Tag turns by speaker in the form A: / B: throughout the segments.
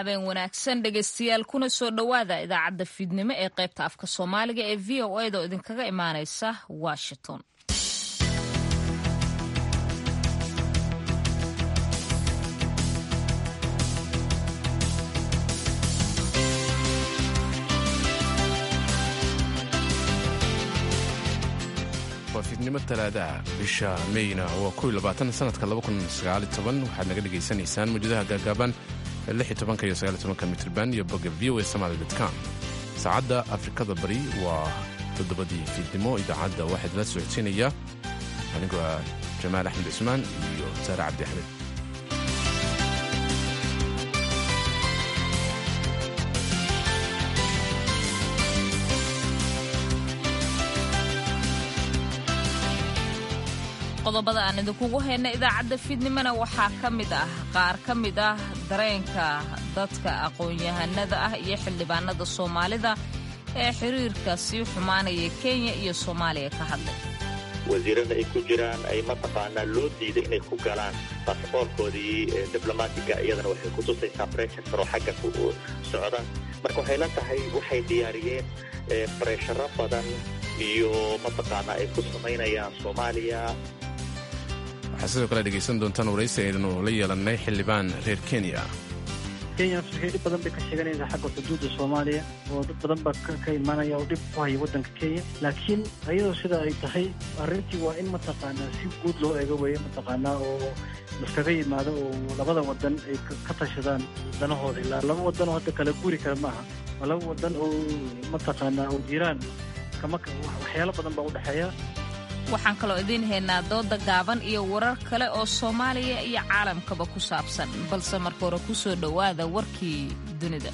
A: habeen wanaagsan dhegaystayaal kuna soo dhowaada idaacadda fiidnimo ee qaybta afka soomaaliga ee v o a da oo idinkaga imaanaysa washington.
B: fiidnimo talaadaha bisha meyna waa 20 sanadka 2019 waxaad naga dhegaysanaysaan mawjadaha gaagaaban ee 16 iyo 19 mitrban iyo bogga voasomali.com. saacadda afrikada bari waa 7 fiidnimo. idaacadda waxaa idinla socodsiinaya anigoo jamaal axmed cismaan iyo saare cabdi axmed.
A: qodobada aan idinkugu hayna idaacadda fiidnimona waxaa ka mid ah qaar ka mid ah dareenka dadka aqoon-yahanada ah iyo xildhibaanada soomaalida ee xiriirka sii xumaanaya Kenya iyo Soomaaliya ka hadlay.
C: wasiirada ay ku jiraan ay mataqaanaa loo diiday inay ku galaan baasaboorkoodii diblomaatiga iyadana waxay ku tusaysaa pressure oo xagga ku socda. marka waxay la tahay waxay diyaariyeen pressure badan iyo mataqaanaa ay ku samaynayaan Soomaaliya.
B: waxaa sidoo kale dhegaysan doontaan waraysi aynu la yeelannay xildhibaan reer Kenya.
D: Kenya dhib badan bay ka sheeganaysaa xagga xuduudda Soomaaliya oo dad badan baa ka imaanaya oo dhib ku haya waddanka Kenya. laakiin ayadoo sida ay tahay arrintii waa in mataqaanaa si guud loo eego weeye mataqaanaa oo laskaga yimaado oo labada waddan ay ka tashadaan danahooda. ilaa laba waddan oo hadda kala guri kara maaha, waa laba waddan oo mataqaanaa oo jiraan waxyaalo badan baa u dhexeeya.
A: waxaan kaloo idiin haynaa dooda gaaban iyo warar kale oo Soomaaliya iyo caalamkaba ku saabsan, balse marka hore ku soo dhowaada warkii dunida.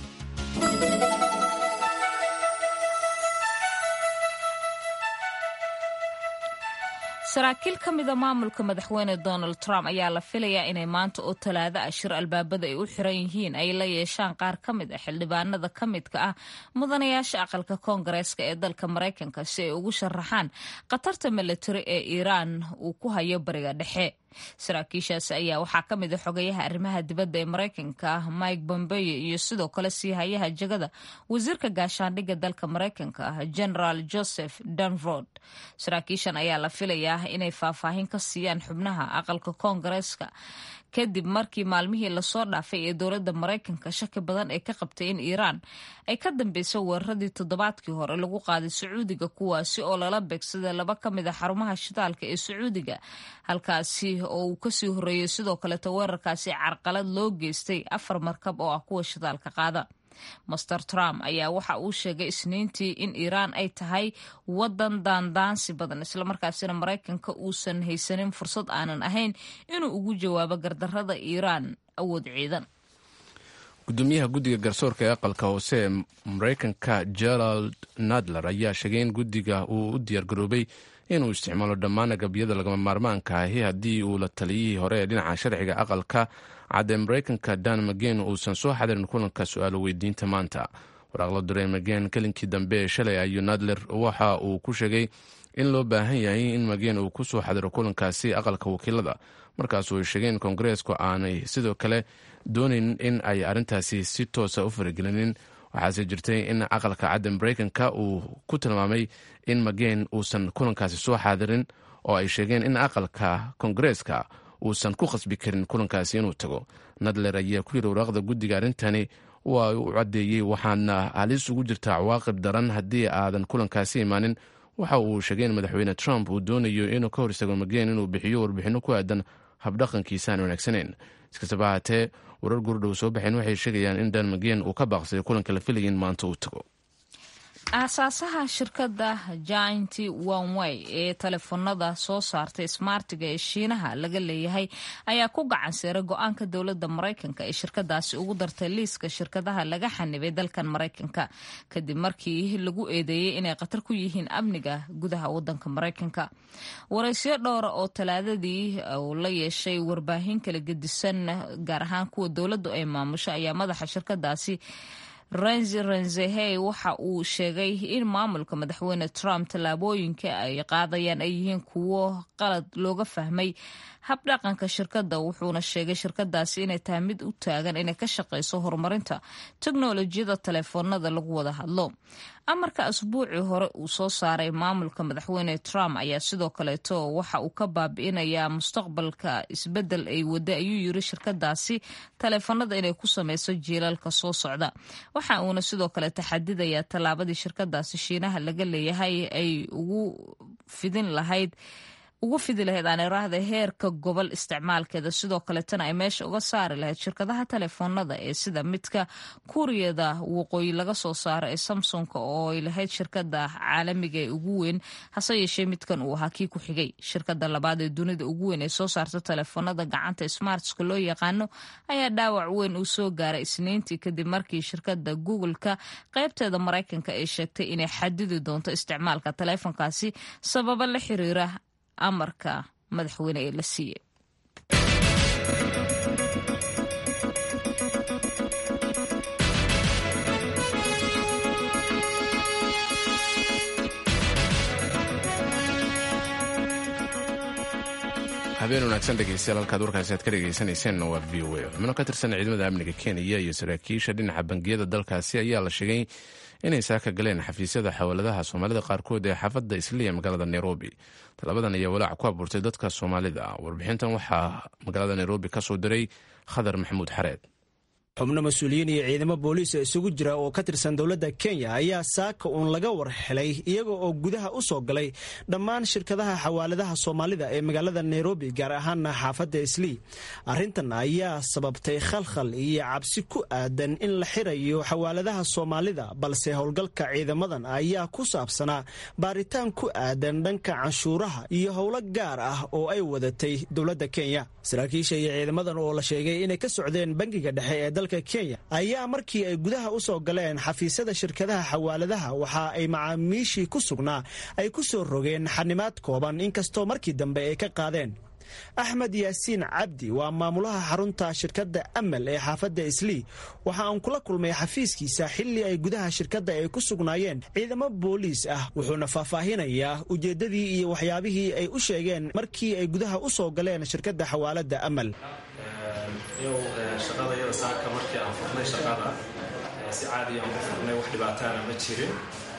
A: saraakiil ka mida maamulka madaxweyne Donald Trump ayaa la filayaa inay maanta oo talaado ah shir albaabada ay u xiran yihiin ay la yeeshaan qaar ka mid ah xildhibaanada ka midka ah mudanayaasha aqalka koongareeska ee dalka Mareykanka si ay ugu sharaxaan khatarta militari ee Iiraan uu ku hayo bariga dhexe. saraakiishaasi ayaa waxaa ka mid ah xogayaha arrimaha dibadda ee Mareykanka Mike Pompeo iyo sidoo kale siihayaha jagada wasiirka gaashaandhigga dalka Mareykanka General Joseph Dunford. saraakiishan ayaa la filayaa inay faahfaahin ka siiyaan xubnaha aqalka koongareeska kadib markii maalmihii lasoo dhaafay ee dowladda Mareykanka shaki badan ay ka qabtay in Iiraan ay ka dambeyso weeraradii toddobaadkii hore lagu qaaday Sacuudiga, kuwaasi oo lala beegsaday laba ka mid ah xarumaha shidaalka ee Sacuudiga, halkaasi oo uu kasii horeeyey sidoo kaleeta weerarkaasi carqalad loo geystay 4 markab oo ah kuwa shidaalka qaada. Master Trump ayaa waxa uu sheegay Isniintii in Iiraan ay tahay waddan daandaansi badan, islamarkaasina Mareykanka uusan haysanin fursad aanan ahayn inuu ugu jawaabo gardarrada Iiraan awood ciidan.
B: gudoomiyaha guddiga garsoorka ee aqalka hoose ee Mareykanka Gerald Nadler ayaa sheegay in guddiga uu u diyaargaroobay inuu isticmaalo dhammaan agabyada lagama maarmaanka ahi haddii uu la taliyihii hore ee dhinaca sharciga aqalka cadde Mareykanka Dan McGahn uusan soo xadirin kulanka su-aalo weydiinta maanta. waraaqla diray McGahn kalinkii dambe ee shalay ayuu Nadler waxa uu ku sheegay in loo baahan yahay in McGahn uu ku soo xadiro kulankaasi aqalka wakiilada, markaasuu ay sheegeen koongareesku aanay sidoo kale doonayn in ay arrintaasi si toosa u faragelinin. waxaase jirtay in aqalka cadde Mareykanka uu ku tilmaamay in McGahn uusan kulankaasi soo xaadirin oo ay sheegeen in aqalka koongareeska uusan ku khasbi karin kulankaasi inuu tago. Nadler ayaa ku yidhi waraaqda guddiga arrintani waa u caddeeyey waxaana halis ugu jirtaa cawaaqib daran haddii aadan kulankaasi imaanin. waxa uu sheegay in madaxweyne Trump uu doonayo inuu ka hor istaago McGahn inuu bixiyo warbixinno ku aadan habdhaqankiisa aan wanaagsaneyn. iskastaba haatee warar gurdhow soo baxeen waxay sheegayaan in Dan McGahn uu ka baaqsaday kulanka la filayay in maanta uu tago.
A: aasaasaha shirkadda Giant Huawei ee telefoonada soo saartay smartiga ee Shiinaha laga leeyahay ayaa ku gacan saaray go'aanka dowladda Mareykanka ee shirkadaasi ugu dartay liiska shirkadaha laga xanibay dalkan Mareykanka kadib markii lagu eedeeyay inay khatar ku yihiin amniga gudaha waddanka Mareykanka. waraysiyo dhowr oo talaadadii uu la yeeshay warbaahin kala gedisan gaar ahaan kuwa dowladdu ay maamusho ayaa madaxa shirkadaasi renzehey waxa uu sheegay in maamulka madaxweyne Trump tallaabooyinka ay qaadayaan ay yihiin kuwo qalad looga fahmay habdhaqanka shirkadda, wuxuuna sheegay shirkadaasi inay tahay mid u taagan inay ka shaqayso horumarinta teknolojiyada taleefoonada lagu wada hadlo. amarka asbuucii hore uu soo saaray maamulka madaxweyne Trump ayaa sidoo kaleeto waxa uu ka baabi'inayaa mustaqbalka isbedel ay wada, ayuu yiri shirkadaasi taleefoonada inay ku sameyso jiilalka soo socda. waxa uuna sidoo kale taxadidayaa tallaabadii shirkadaasi Shiinaha laga leeyahay ay ugu fidi lahayd aan iraahdo heerka gobol isticmaalkeeda, sidoo kaletana ay meesha uga saari lahayd shirkadaha taleefoonada ee sida midka Kuuriyada waqooyi laga soo saaro ee Samsung oo ay lahayd shirkada caalamiga ee ugu weyn, hase yeeshee midkan uu ahaa kii ku xigay. shirkada labaad ee dunida ugu weyn ee soo saarta taleefoonada gacanta smartska loo yaqaano ayaa dhaawac weyn uu soo gaaray Isniintii kadib markii shirkada Google-ka qaybteeda Mareykanka ay sheegtay inay xadidi doonto isticmaalka taleefonkaasi sababo la xiriira amarka madaxweyne ee la siiyey.
B: habeen wanaagsan dhegeystayaal, halkaad warkaasi aad ka dhegeysaneyseen waa VOA. xubno ka tirsan ciidamada amniga Kenya iyo saraakiisha dhinaca bangiyada dalkaasi ayaa la sheegay inay saaka galeen xafiisyada xawaaladaha Soomaalida qaarkood ee xaafadda Islii magaalada Nairobi. talabadan ayaa walaac ku abuurtay dadka Soomaalida. warbixintan waxaa magaalada Nairobi ka soo diray Khadar Maxamuud Xareed.
E: xubno mas-uuliyiin iyo ciidamo booliis isugu jira oo ka tirsan dowladda Kenya ayaa saaka uun laga war helay iyaga oo gudaha u soo galay dhammaan shirkadaha xawaaladaha Soomaalida ee magaalada Nairobi, gaar ahaana xaafadda Islii. arrintan ayaa sababtay khalkhal iyo cabsi ku aadan in la xirayo xawaaladaha Soomaalida, balse howlgalka ciidamadan ayaa ku saabsanaa baaritaan ku aadan dhanka canshuuraha iyo howlo gaar ah oo ay wadatay dowladda Kenya. saraakiisha iyo ciidamadan oo la sheegay inay ka socdeen bangiga dhexe ee dalka Kenya ayaa markii ay gudaha u soo galeen xafiisyada shirkadaha xawaaladaha waxa ay macaamiishii ku sugnaa ay ku soo rogeen xanimaad kooban, inkastoo markii dambe ay ka qaadeen. Axmed Yaasiin Cabdi waa maamulaha xarunta shirkadda Amal ee xaafadda Islii. waxa aan kula kulmay xafiiskiisa xilli ay gudaha shirkadda ay ku sugnaayeen ciidamo booliis ah, wuxuuna faahfaahinayaa ujeeddadii iyo waxyaabihii ay u sheegeen markii ay gudaha u soo galeen shirkadda xawaaladda Amal.
F: shaqada iyada saaka markii aan furnay shaqada si caadi aan u furnay, wax dhibaatana ma jirin.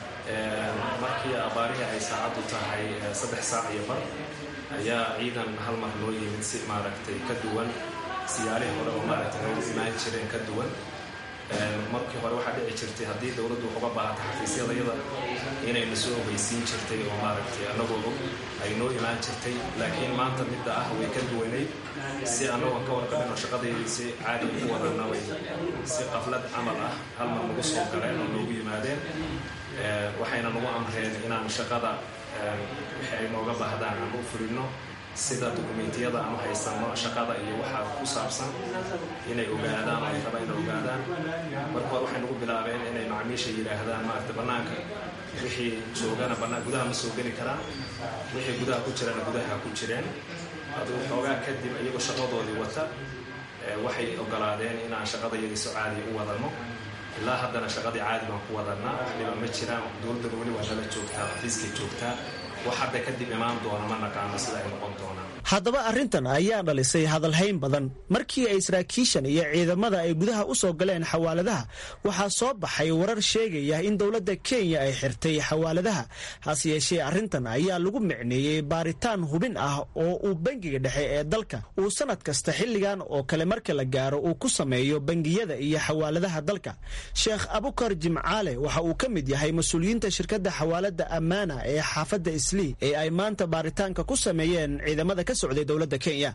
F: markii abaarihii ay saacadu tahay 3 saac iyo bar ayaa ciidan hal mar loo yimid si maaragtay ka duwan siyaalihii hore oo maaragtay loogu imaan jireen ka duwan. markii hore waxaa dhici jirtay haddii dowladdu uga baahato xafiisyadayada inayna soo ogeysiin jirtay oo maaragtay annagoo ay noo imaan jirtay, laakiin maanta midda ah way ka duwanayd. si annagoon ka warqabin oo shaqadeydii si caadi u wadana way si qaflad camal ah hal mar nagu soo galeen oo noogu yimaadeen. waxayna nagu amreen inaan shaqada wixii ay nooga baahdaan aan u fulino, sida dukumentiyada aan u haysano shaqada iyo waxaa ku saabsan inay ogaadaan, ay rabaan inay ogaadaan. marka hore waxay nagu bilaabeen inay macaamiisha yidhaahdaan maaragta bannaanka wixii joogana gudaha ma soo geli karaan, wixii gudaha ku jirana gudaha ku jireen. hadduu xoogaa kadib iyagoo shaqadoodii wata waxay ogolaadeen inaan shaqadayadii so caadi u wadano. ilaa haddana shaqadii caadi baan ku wadanaa, wax dhiba ma jiraan. dowladdan weli waa nala joogtaa, xafiiskay joogtaa. wax hadda kadib imaan doona ma naqaano sida ay noqon doonaan.
E: haddaba arrintan ayaa dhalisay hadalhayn badan. markii ay saraakiishan iyo ciidamada ay gudaha u soo galeen xawaaladaha, waxaa soo baxay warar sheegaya in dowladda Kenya ay xirtay xawaaladaha. hase yeeshee arrintan ayaa lagu micneeyey baaritaan hubin ah oo uu bangiga dhexe ee dalka uu sanad kasta xilligan oo kale marka la gaaro uu ku sameeyo bangiyada iyo xawaaladaha dalka. Sheekh Abukar Jimcaale waxa uu ka mid yahay mas-uuliyiinta shirkadda xawaaladda Amana ee xaafadda Islii ee ay maanta baaritaanka ku sameeyeen ciidamada ka socday dowladda Kenya.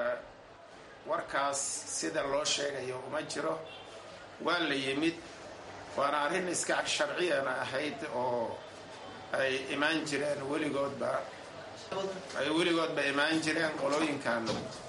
G: warkaas sida loo sheegayo uma jiro, waa la yimid, waana arrin iska sharciyana ahayd oo ay imaan jireen weligoodba imaan jireen qolooyinkan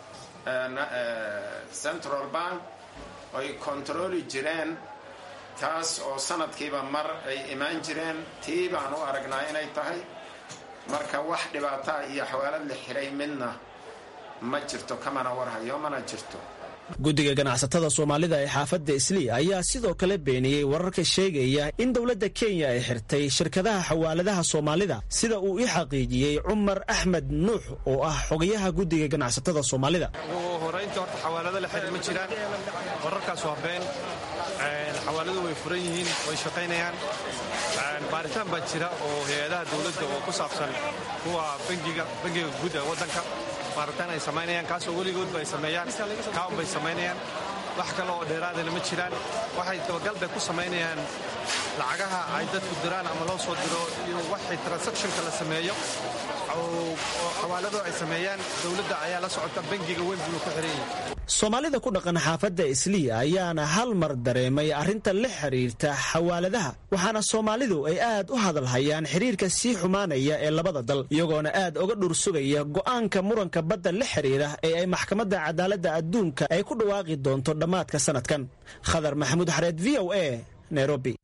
G: Central Bank ay kontrooli jireen, taas oo sanadkiiba mar ay imaan jireen. tii baan u aragnaa inay tahay. marka wax dhibaataa iyo xawaalad la xiray midna ma jirto, kamana warhayo mana jirto.
E: guddiga ganacsatada soomaalida ee xaafadda islii ayaa sidoo kale beeniyey wararka sheegaya in dowladda kenya ay xirtay shirkadaha xawaaladaha soomaalida sida uu i xaqiijiyey cumar axmed nuux oo ah xogayaha guddiga ganacsatada soomaalida.
H: ugu horeynta horta xawaalado la xidhi ma jiraan, wararkaas waa been. xawaaladu way furan yihiin, way shaqaynayaan. baaritaan baa jira oo hay-adaha dowladda oo ku saabsan kuwa bangiga guud ee waddanka baaritaan ay samaynayaan, kaasoo weligoodba ay sameeyaan, kaun bay samaynayaan. wax kale oo dheeraadana ma jiraan. waxay dabagal bay ku samaynayaan lacagaha ay dadku diraan ama loo soo diro iyo waxay transactionka la sameeyo oo xawaaladu ay sameeyaan. dowladda ayaa la socota, bangiga weyn buu ku xiran yahay.
E: soomaalida ku dhaqan xaafadda islii ayaana hal mar dareemay arrinta la xiriirta xawaaladaha, waxaana soomaalidu ay aad u hadalhayaan xiriirka sii xumaanaya ee labada dal, iyagoona aad uga dhursugaya go'aanka muranka badda la xiriira ee ay maxkamadda cadaaladda adduunka ay ku dhawaaqi doonto dhammaadka sanadkan. khadar maxamuud xareed, v o a, nairobi.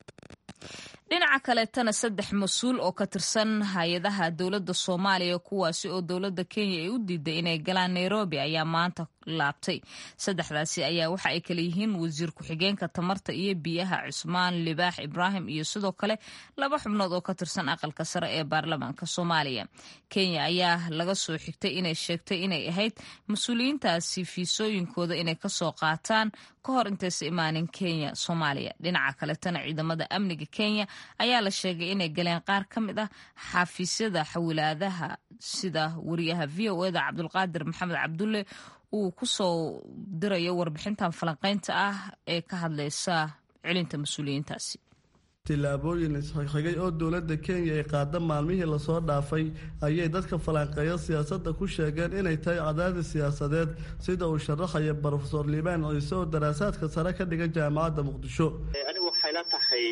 A: dhinaca kaleetana 3 mas-uul oo ka tirsan hay-adaha dowladda soomaaliya kuwaasi oo dowladda kenya ay u diiday inay galaan nairobi ayaa maanta laabtay. 3daasi ayaa waxa ay kala yihiin wasiir ku-xigeenka tamarta iyo biyaha cusmaan libaax ibraahim iyo sidoo kale 2 xubnood oo ka tirsan aqalka sare ee baarlamaanka soomaaliya. kenya ayaa laga soo xigtay inay sheegtay inay ahayd mas-uuliyiintaasi fiisooyinkooda inay kasoo qaataan ka hor intaysa imaanin kenya soomaaliya. dhinaca kaletana ciidamada amniga kenya ayaa la sheegay inay galeen qaar ka mid ah xafiisyada xawilaadaha sida wariyaha v o eda cabdulqaadir maxamed cabdulle uu ku soo dirayo warbixintan falanqaynta ah ee ka hadlaysa celinta mas-uuliyiintaasi.
I: tillaabooyin isxigxigay oo dowladda kenya ay qaada maalmihii lasoo dhaafay ayay dadka falanqeeya siyaasadda ku sheegeen inay tahay cadaadis siyaasadeed, sida uu sharaxaya brofesor liibaan ciise oo daraasaadka sare ka dhigan jaamacadda muqdisho.
C: anigu waxay la tahay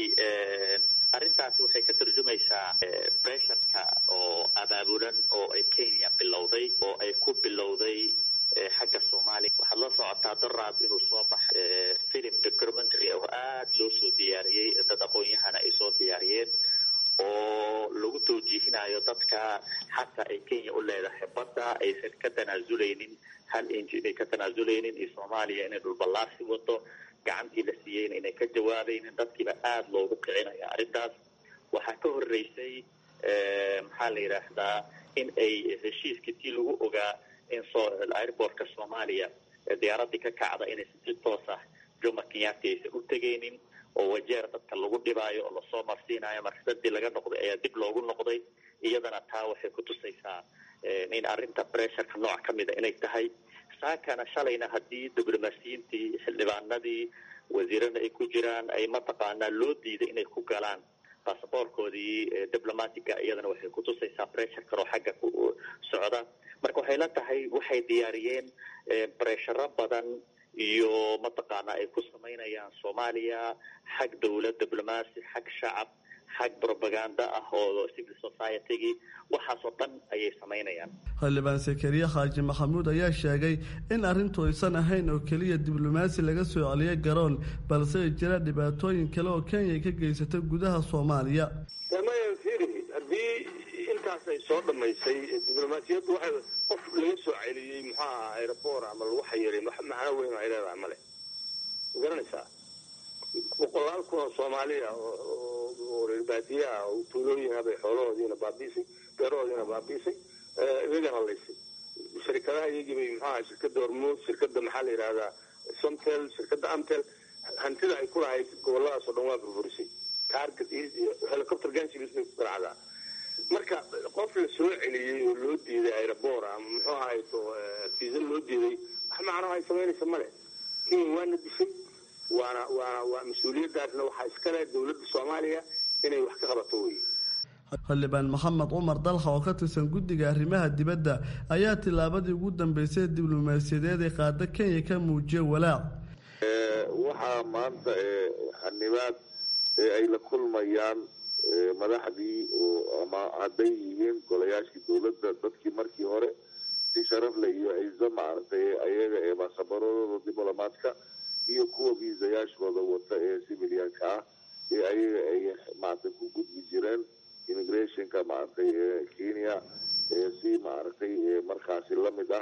C: arrintaasi waxay ka tarjumaysaa pressurka oo abaabulan oo ay kenya bilowday oo ay ku bilowday xagga soomaaliya. waxaad la socotaa daraad inuu soo baxay film documentary oo aad loo soo diyaariyey, dad aqoon-yahana ay soo diyaariyeen oo lagu tawjiihinayo dadka xataa ay kenya u leedahay badda aysan ka tanaasuleynin hal inji inay ka tanaasuleynin iyo soomaaliya inay dhulballaarsi wado gacantii la siiyeyna inay ka jawaabaynin. dadkiiba aad loogu kicinaya arrintaas. waxaa ka horeysay maxaa la yidhaahdaa in ay heshiiskii tii lagu ogaa in airportka soomaaliya diyaaradii ka kacda inaysan si toos ah Jomo Kenyatta aysan u tegaynin oo wajeer dadka lagu dhibaayo oo lasoo marsiinayo. marsadii laga noqday ayaa dib loogu noqday. iyadana taa waxay ku tusaysaa in arrinta pressureka nooc ka mida inay tahay. saakana shalayna haddii diblomaasiyiintii xildhibaanadii wasiirada ay ku jiraan ay mataqaanaa loo diiday inay ku galaan baasaboorkoodii diblomatiga, iyadana waxay ku tusaysaa pressureka oo xagga ku socda. marka waxay la tahay waxay diyaariyeen bresharo badan iyo mataqaanaa ay ku samaynayaan soomaaliya xag dowlad, diblomaasi, xag shacab, xag propaganda ah oo civil society-gii waxaasoo dhan ayay samaynayaan.
I: xildhibaan sakariye xaaji maxamuud ayaa sheegay in arrintu aysan ahayn oo keliya diblomaasi laga soo celiyay garoon, balse ay jiraan dhibaatooyin kale oo kenya ay ka geysatay gudaha soomaaliya.
J: ay soo dhamaysay diblomaasiyaddu waxay qof laga soo celiyey maxaa aeroboor ama lagu xayiray macno weyn ay leedahay male. garanaysaa boqolaal kun oo soomaaliya oo reer baadiya ah oo tuulooyin bay xoolahoodiina baabiisay, beerahoodiina baabiisay, iyagana laysay. shirkadaha iyagii bay maxaa shirkadda hormuud, shirkadda maxaa la yidhahdaa somtel, shirkadda amtel, hantida ay ku lahayd goboladaas oo dhan waa burburisay. target iyo helicopter ganshibis bay ku garacdaa. marka qof la soo celiyey oo loo diiday aeroboor ama muxuu ahayto fiisa loo diiday wax macnaha ay samaynaysa male. kenya waana dishay, waa mas-uuliyaddaasna waxaa iskale dowladda soomaaliya inay wax ka qabato wey.
I: xildhibaan maxamed cumar dalxa oo ka tirsan guddiga arrimaha dibadda ayaa tillaabadii ugu dambeysay diblomaasiyadeed ee qaada kenya ka muujiyay walaac.
K: waxaa maanta xanibaad ay la kulmayaan madaxdii ama hadday yihiin golayaashii dowladda, dadkii markii hore si sharaf leh iyo ciiso maaragtay ayaga ee baasaboorradooda diblomaadka iyo kuwa viisayaashooda wata ee civilianka ah ee ayaga ay maaragtay ku gudbi jireen immigrationka maaragtay Kenya si maaragtay markaasi lamid ah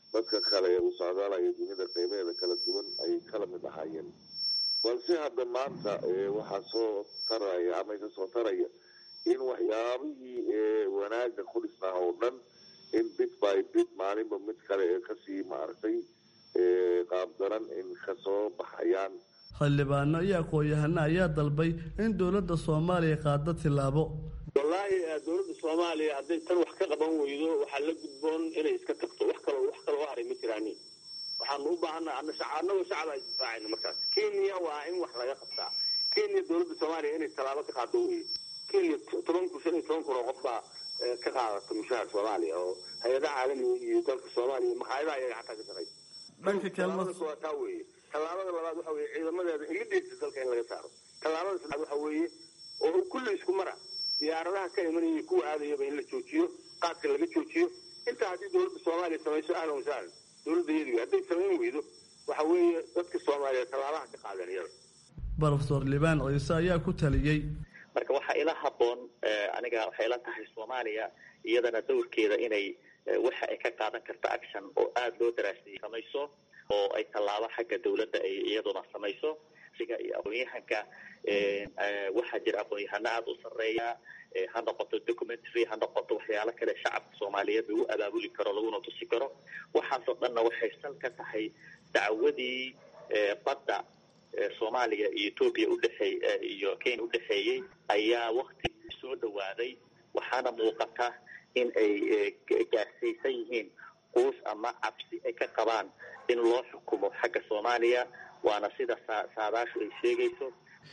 K: dadka kale ee u socdaalaya dunida qaybeeda kala duwan ay kala mid ahaayeen. balse hadda maanta waxaa soo taraya ama isa soo taraya in waxyaabihii wanaaga ku dhisnaa oo dhan in bit by bit maalinba mid kale ee kasii maaragtay qaabdaran in kasoo baxayaan.
I: xildhibaano iyo aqoon-yahano ayaa dalbay in dowladda Soomaaliya qaado tilaabo.
J: wallaahi dowladda Soomaaliya hadday tan wax ka qaban weydo waxaa la gudboon inay iska tagto wax kale oo haray ma jiraan. waxaan u baahanahay annagoo shacab ay raacayno markaas. Kenya waa in wax laga qabtaa. Kenya dowladda Soomaaliya inay talaabo ka qaado weeye. Kenya 10,000 qof baa ka qaadata mushaar Soomaaliya oo hay'adaha caalamiga iyo dalka Soomaaliya maxayada ay xataa ka shaqeeyaan.
I: dhanka kalmada
J: talaabada labaad waxa weeye ciidamadeeda immediate dalka in laga saaro. talaabada saddexaad waxa weeye oo kulli isku mara diyaaradaha ka imanaya kuwa aadayaba in la joojiyo qaadka laga joojiyo. inta haddii dowladda Soomaaliya samayso ahlan wa sahlan. dowladda iyadu hadday samayn weydo waxa weeye dadka Soomaaliya talaabaha ka qaadan iyada.
I: Professor Liban Ciise ayaa ku taliyay
C: marka waxa ila haboon aniga waxa ila tahay Soomaaliya iyadana dowrkeeda inay waxa ay ka qaadan karto action oo aad loo daraasay samayso oo ay talaabo xagga dawladda ay iyaduna samayso siga iyo aqoonyahanka waxa jira aqoonyahano aad u sareeya ha noqoto documentary ha noqoto waxyaalo kale shacabka Soomaaliyeed lagu abaabuli karo laguna tusi karo waxaasoo dhanna waxay sal ka tahay dacwadii badda Soomaaliya iyo Ethiopia u dhaxay iyo Kenya u dhaxeeyay ayaa waqti soo dhawaaday waxaana muuqata in ay gaarsiisan yihiin qoys ama cabsi ay ka qabaan in loo xukumo xagga Soomaaliya waana sida saadaashu ay sheegayso.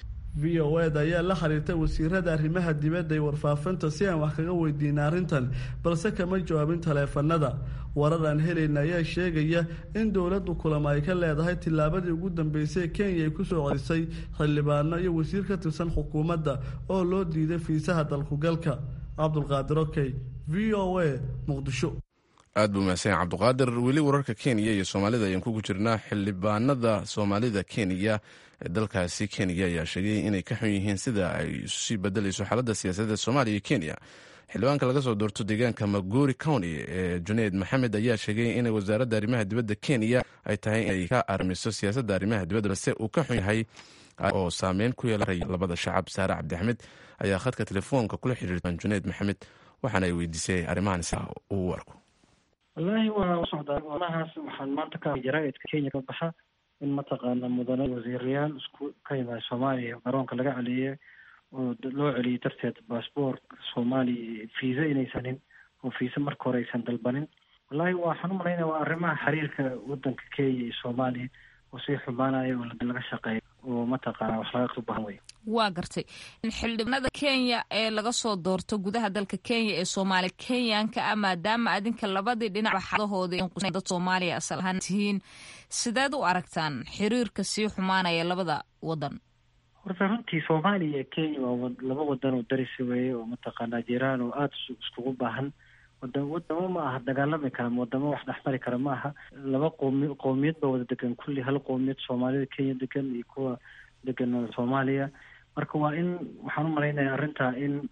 I: VOA ayaa la xiriirtay wasiirada arrimaha dibadda iyo warfaafinta si aan wax kaga weydiin arrintan balse kama jawaabin taleefanada. warar aan helayna ayaa sheegaya in dowladdu kulamo ay ka leedahay tilaabadii ugu dambeysay Kenya ay ku soo celisay xildhibaano iyo wasiir ka tirsan xukuumadda oo loo diiday fiisaha dalku galka. Cabdulqaadir Okay, VOA, Muqdisho.
B: aad buu mahadsan Cabdulqaadir. weli wararka Kenya iyo Soomaalida ayaan ku jirnaa. xildhibaanada Soomaalida Kenya ee dalkaasi Kenya ayaa sheegay inay ka xun yihiin sida ay isu sii bedelayso xaaladda siyaasadda Soomaaliya iyo Kenya. xildhibaanka laga soo doorto deegaanka Maguri County ee Junayd Maxamed ayaa sheegay in wasaaradda arrimaha dibadda Kenya ay tahay inay ka arrimiso siyaasadda arrimaha dibadda balse uu ka xun yahay oo saameyn ku yeelanaya labada shacab. Saare Cabdi Axmed ayaa khadka telefoonka kula xiriirtay Junayd Maxamed waxaana ay weydiisay arrimahan sida uu u arko.
D: wallaahi waa u socdaa arrimahaas waxaan maanta ka jaraa'idka Kenya ka baxa in mataqaana mudane wasiirayaal isku ka yimaada Soomaaliya garoonka laga celiyay oo loo celiyay darteed baasaboor Soomaali fiisa inaysanin oo fiisa marka hore aysan dalbanin. wallaahi waxaan u maleynayaa waa arrimaha xiriirka wadanka Kenya iyo Soomaaliya oo si xumaanaya oo laga shaqeeyo oo mataqaana wax laga qaban way.
A: waa gartay xildhibaanada Kenya ee laga soo doorto gudaha dalka Kenya ee Soomaali Kenyanka maadaama adinka labadii dhinac xadahooda in dad Soomaaliya asal ahaan tihiin sideed u aragtaan xiriirka si xumaanaya labada wadan?
D: horta runtii Soomaaliya iyo Kenya waa laba wadan oo daris weeye oo mataqaana jiraan oo aad iskugu baahan. wadamo ma aha dagaalami kara wadamo wax dhaxmari kara ma aha. laba qoomiyad baa wada degan kulli hal qoomiyad Soomaalida Kenya degan iyo kuwa degan Soomaaliya. marka waa in waxaan u maleynayaa arrintaa in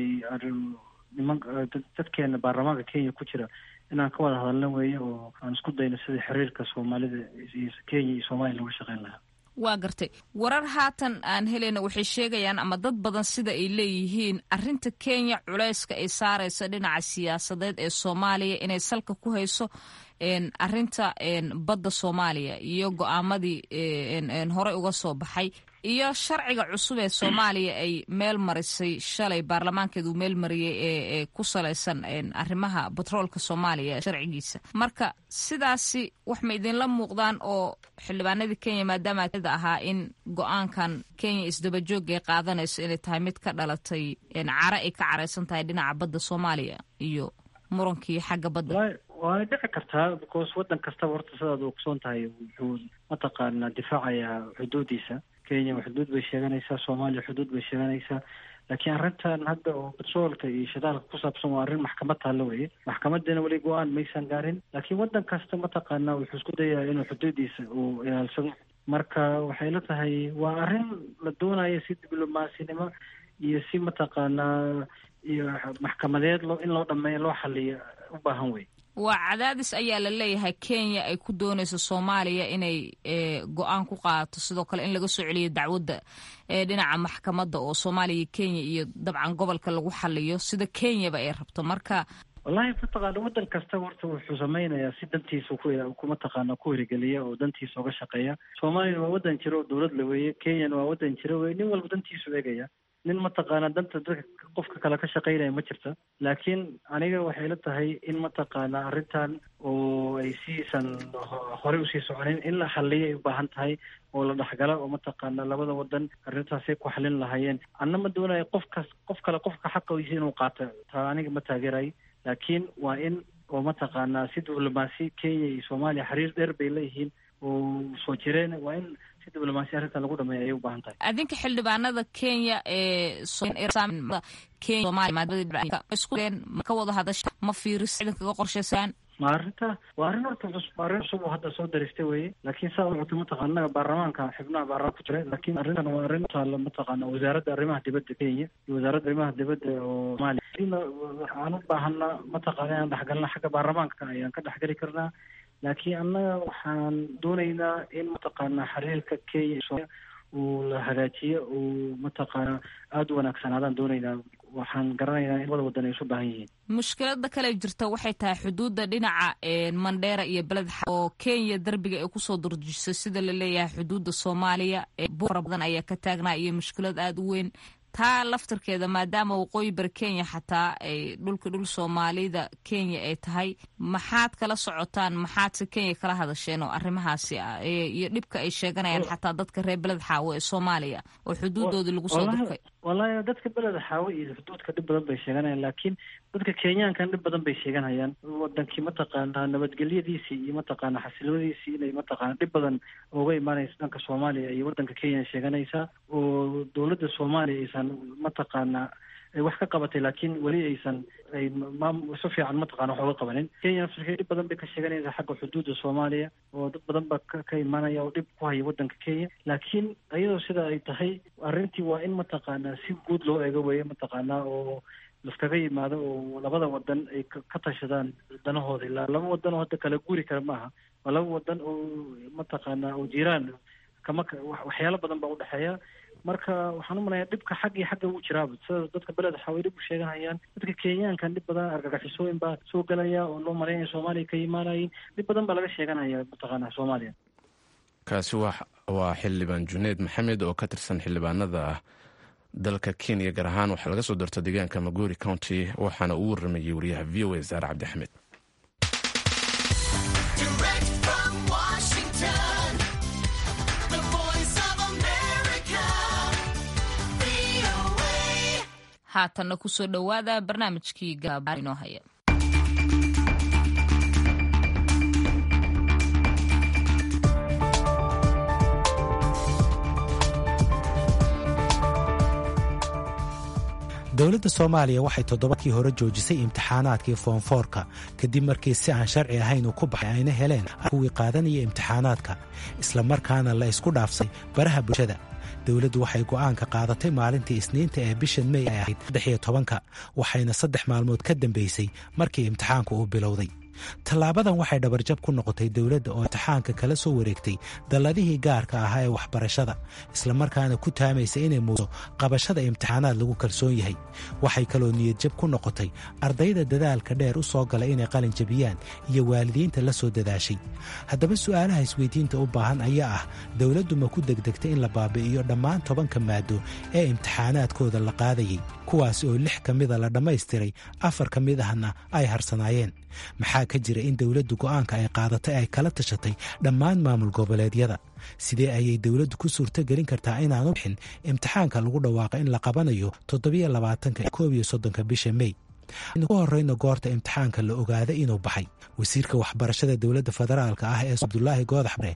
D: dadkeena baarlamaanka Kenya ku jira inaan ka wada hadalno weeye oo aan isku dayno sidii xiriirka Soomaalida iyo Kenya iyo Soomaaliya looga shaqeyn lahaa.
A: waa gartay warar haatan aan helayna waxay sheegayaan ama dad badan sida ay leeyihiin arrinta Kenya culayska ay saarayso dhinaca siyaasadeed ee Soomaaliya inay salka ku hayso arrinta badda Soomaaliya iyo go'aamadii hore uga soo baxay iyo sharciga cusub ee Soomaaliya ay meel marisay shalay baarlamaankeedu meel mariyay ee ku saleysan arrimaha batroolka Soomaaliya sharcigiisa. marka sidaasi wax ma idinla muuqdaan oo xildhibaanada Kenya maadaama ay ahaa in go'aankan Kenya isdaba joog ay qaadanayso inay tahay mid ka dhalatay cara ay ka careysan tahay dhinaca badda Soomaaliya iyo murankii xagga badda?
D: waa dhici kartaa because wadan kasta horta sidaad ogsoon tahay wuxuu mataqaana difaacayaa xuduudiisa. Kenya xuduud bay sheeganaysaa, Soomaaliya xuduud bay sheeganaysaa, laakiin arrintan hadda oo petroolka iyo shidaalka ku saabsan waa arrin maxkamad taalo weeye. maxkamadana weli go-aan maysan gaarin, laakiin wadan kasta mataqaana wuxuu isku dayaa inuu xuduudiisa uu ilaalsado. marka waxay la tahay waa arrin la doonayo si diblomasinimo iyo si mataqaana iyo maxkamadeed in loo dhameeyo loo xaliyo u baahan wey.
A: waa cadaadis ayaa la leeyahay Kenya ay ku doonayso Soomaaliya inay go'aan ku qaadato sidoo kale in laga soo celiyo dacwadda dhinaca maxkamadda oo Soomaaliya Kenya iyo dabcan gobolka lagu xaliyo sida Kenya ba ay rabto marka
D: wallahi fataqaana wadan kasta horta wuxuu samaynayaa si dantiisa kuma taqaana ku hirgeliya oo dantiisa uga shaqeeya Soomaaliya waa wadan jiro dawlad la weeye Kenya waa wadan jiro weeye nin walba dantiisa eegaya nin mataqaana danta dadka qofka kale ka shaqeynaya ma jirta laakiin aniga waxay la tahay in mataqaana arrintan oo ay siisan hore u sii soconin in la xalliyo ay u baahan tahay oo la dhaxgala oo mataqaana labada wadan arrintaasay ku xalin lahaayeen anna ma doonayo qof kale qofka xaqiisa inuu qaato taa aniga ma taageeray laakiin waa in oo mataqaana si diblomaasi Kenya iyo Soomaaliya xiriir dheer bay leeyihiin oo soo jireen waa in si diblomaasi arrintan lagu dhameeyo ay u baahan tahay
A: adinka xildhibaanada Kenya Kenya Soomaaliya isku ka wada hadasha ma fiiris idinkaga qorshaysan
D: ma arrinta waa arrin horta cusub oo hadda soo daristay weeye laakiin saa wuxuu mataqaana baarlamaanka xubnaha baarlamaanka ku jira laakiin arrintan waa arrin taala mataqaana wasaaradda arrimaha dibadda Kenya iyo wasaaradda arrimaha dibadda oo Soomaaliya waxaan u baahanaa mataqaana inaan dhaxgalno xagga baarlamaanka ayaan ka dhaxgali karnaa laakiin annaga waxaan doonaynaa in mataqaana xiriirka Kenya uu la hagaajiyo uu mataqaana aada u wanaagsanaadaan doonaynaa waxaan garanaynaa in wada wadan ay isu baahan yihiin
A: mushkilada kale jirta waxay tahay xuduudda dhinaca Mandera iyo Beled oo Kenya darbiga ay kusoo durjisay sida la leeyahay xuduudda Soomaaliya buura badan ayaa ka taagnaa iyo mushkilad aada u weyn taa laftarkeeda maadaama waqooyi bari Kenya xataa ay dhul Soomaalida Kenya ay tahay maxaad kala socotaan maxaad si Kenya kala hadasheen oo arrimahaasi iyo dhibka ay sheeganayaan xataa dadka reer Beled Xaawo ee Soomaaliya oo xuduudoodii lagu soo durkay
D: wallahi dadka Beled Xaawo iyo xuduudka dhib badan bay sheeganayaan laakiin dadka Kenyaankan dhib badan bay sheeganayaan wadankii mataqaana nabadgelyadiisii iyo mataqaana xasiloodiisii inay mataqaana dhib badan uga imaanayso dhanka Soomaaliya iyo wadanka Kenya sheeganaysa oo dawladda Soomaaliya mataqaana ay wax ka qabatay laakiin weli aysan ay si fiican mataqaana wax uga qabanin Kenya dhib badan bay ka sheeganaysaa xagga xuduudda Soomaaliya oo dad badan baa ka imaanaya oo dhib ku haya wadanka Kenya laakiin iyadoo sida ay tahay arrintii waa in mataqaana si guud loo eego weeye mataqaana oo laskaga yimaado oo labada wadan ay ka tashadaan danahooda ilaa laba wadan oo hadda kala guuri kara maaha waa laba wadan oo mataqaana oo jiraan waxyaalo badan baa udhexeeya marka waxaan u malayaa dhibka xagga uu jiraaba sida dadka Beled Xaawo dhib u sheeganayaan dadka Kenyaankan dhib badan argagixisooyin baa soo galaya oo loo maleeyo Soomaaliya ka yimaanayeen dhib badan baa laga sheeganaya mataqaana Soomaaliya
B: kaasi waa xildhibaan Junayd Maxamed oo ka tirsan xildhibaanada dalka Kenya gaar ahaan waxaa laga soo doortay deegaanka Magori County waxaana uu waramayay wariyaha VOA Zahra Cabdi Axmed
A: haatanna ku soo dhowaada barnaamijkii gaabaan inoo haya
L: dowladda Soomaaliya waxay toddobaadkii hore joojisay imtixaanaadkii foomfoorka kadib markii si aan sharci ahayn uu ku baxay ayna heleen kuwii qaadanaya imtixaanaadka isla markaana la isku dhaafsay baraha bulshada dowladdu waxay go'aanka qaadatay maalintii Isniinta ee bishan May ay ahayd 13 waxayna 3 maalmood ka dambeysay markii imtixaanku uu bilowday tallaabadan waxay dhabarjab ku noqotay dowladda oo imtixaanka kala soo wareegtay dalladihii gaarka ahaa ee waxbarashada isla markaana ku taamaysay inay muuso qabashada imtixaanaad lagu kalsoon yahay waxay kaloo niyadjab ku noqotay ardayda dadaalka dheer u soo galay inay qalin jabiyaan iyo waalidiinta la soo dadaashay haddaba su'aalaha isweydiinta u baahan ayaa ah dowladdu ma ku degdegtay in la baabi'iyo dhammaan 10 maado ee imtixaanaadkooda la qaadayay kuwaas oo 6 ka mida la dhammaystiray 4 ka mid ahna ay harsanaayeen maxaa ka jira in dowladdu go'aanka ay qaadatay ay kala tashatay dhammaan maamul goboleedyada sidee ayay dowladdu ku suurtagelin kartaa inaanu bixin imtixaanka lagu dhawaaqo in la qabanayo 27 bisha May ku horeyna goorta imtixaanka la ogaaday inuu baxay wasiirka waxbarashada dowladda federaalka ah ee Abdullaahi Goodax Bare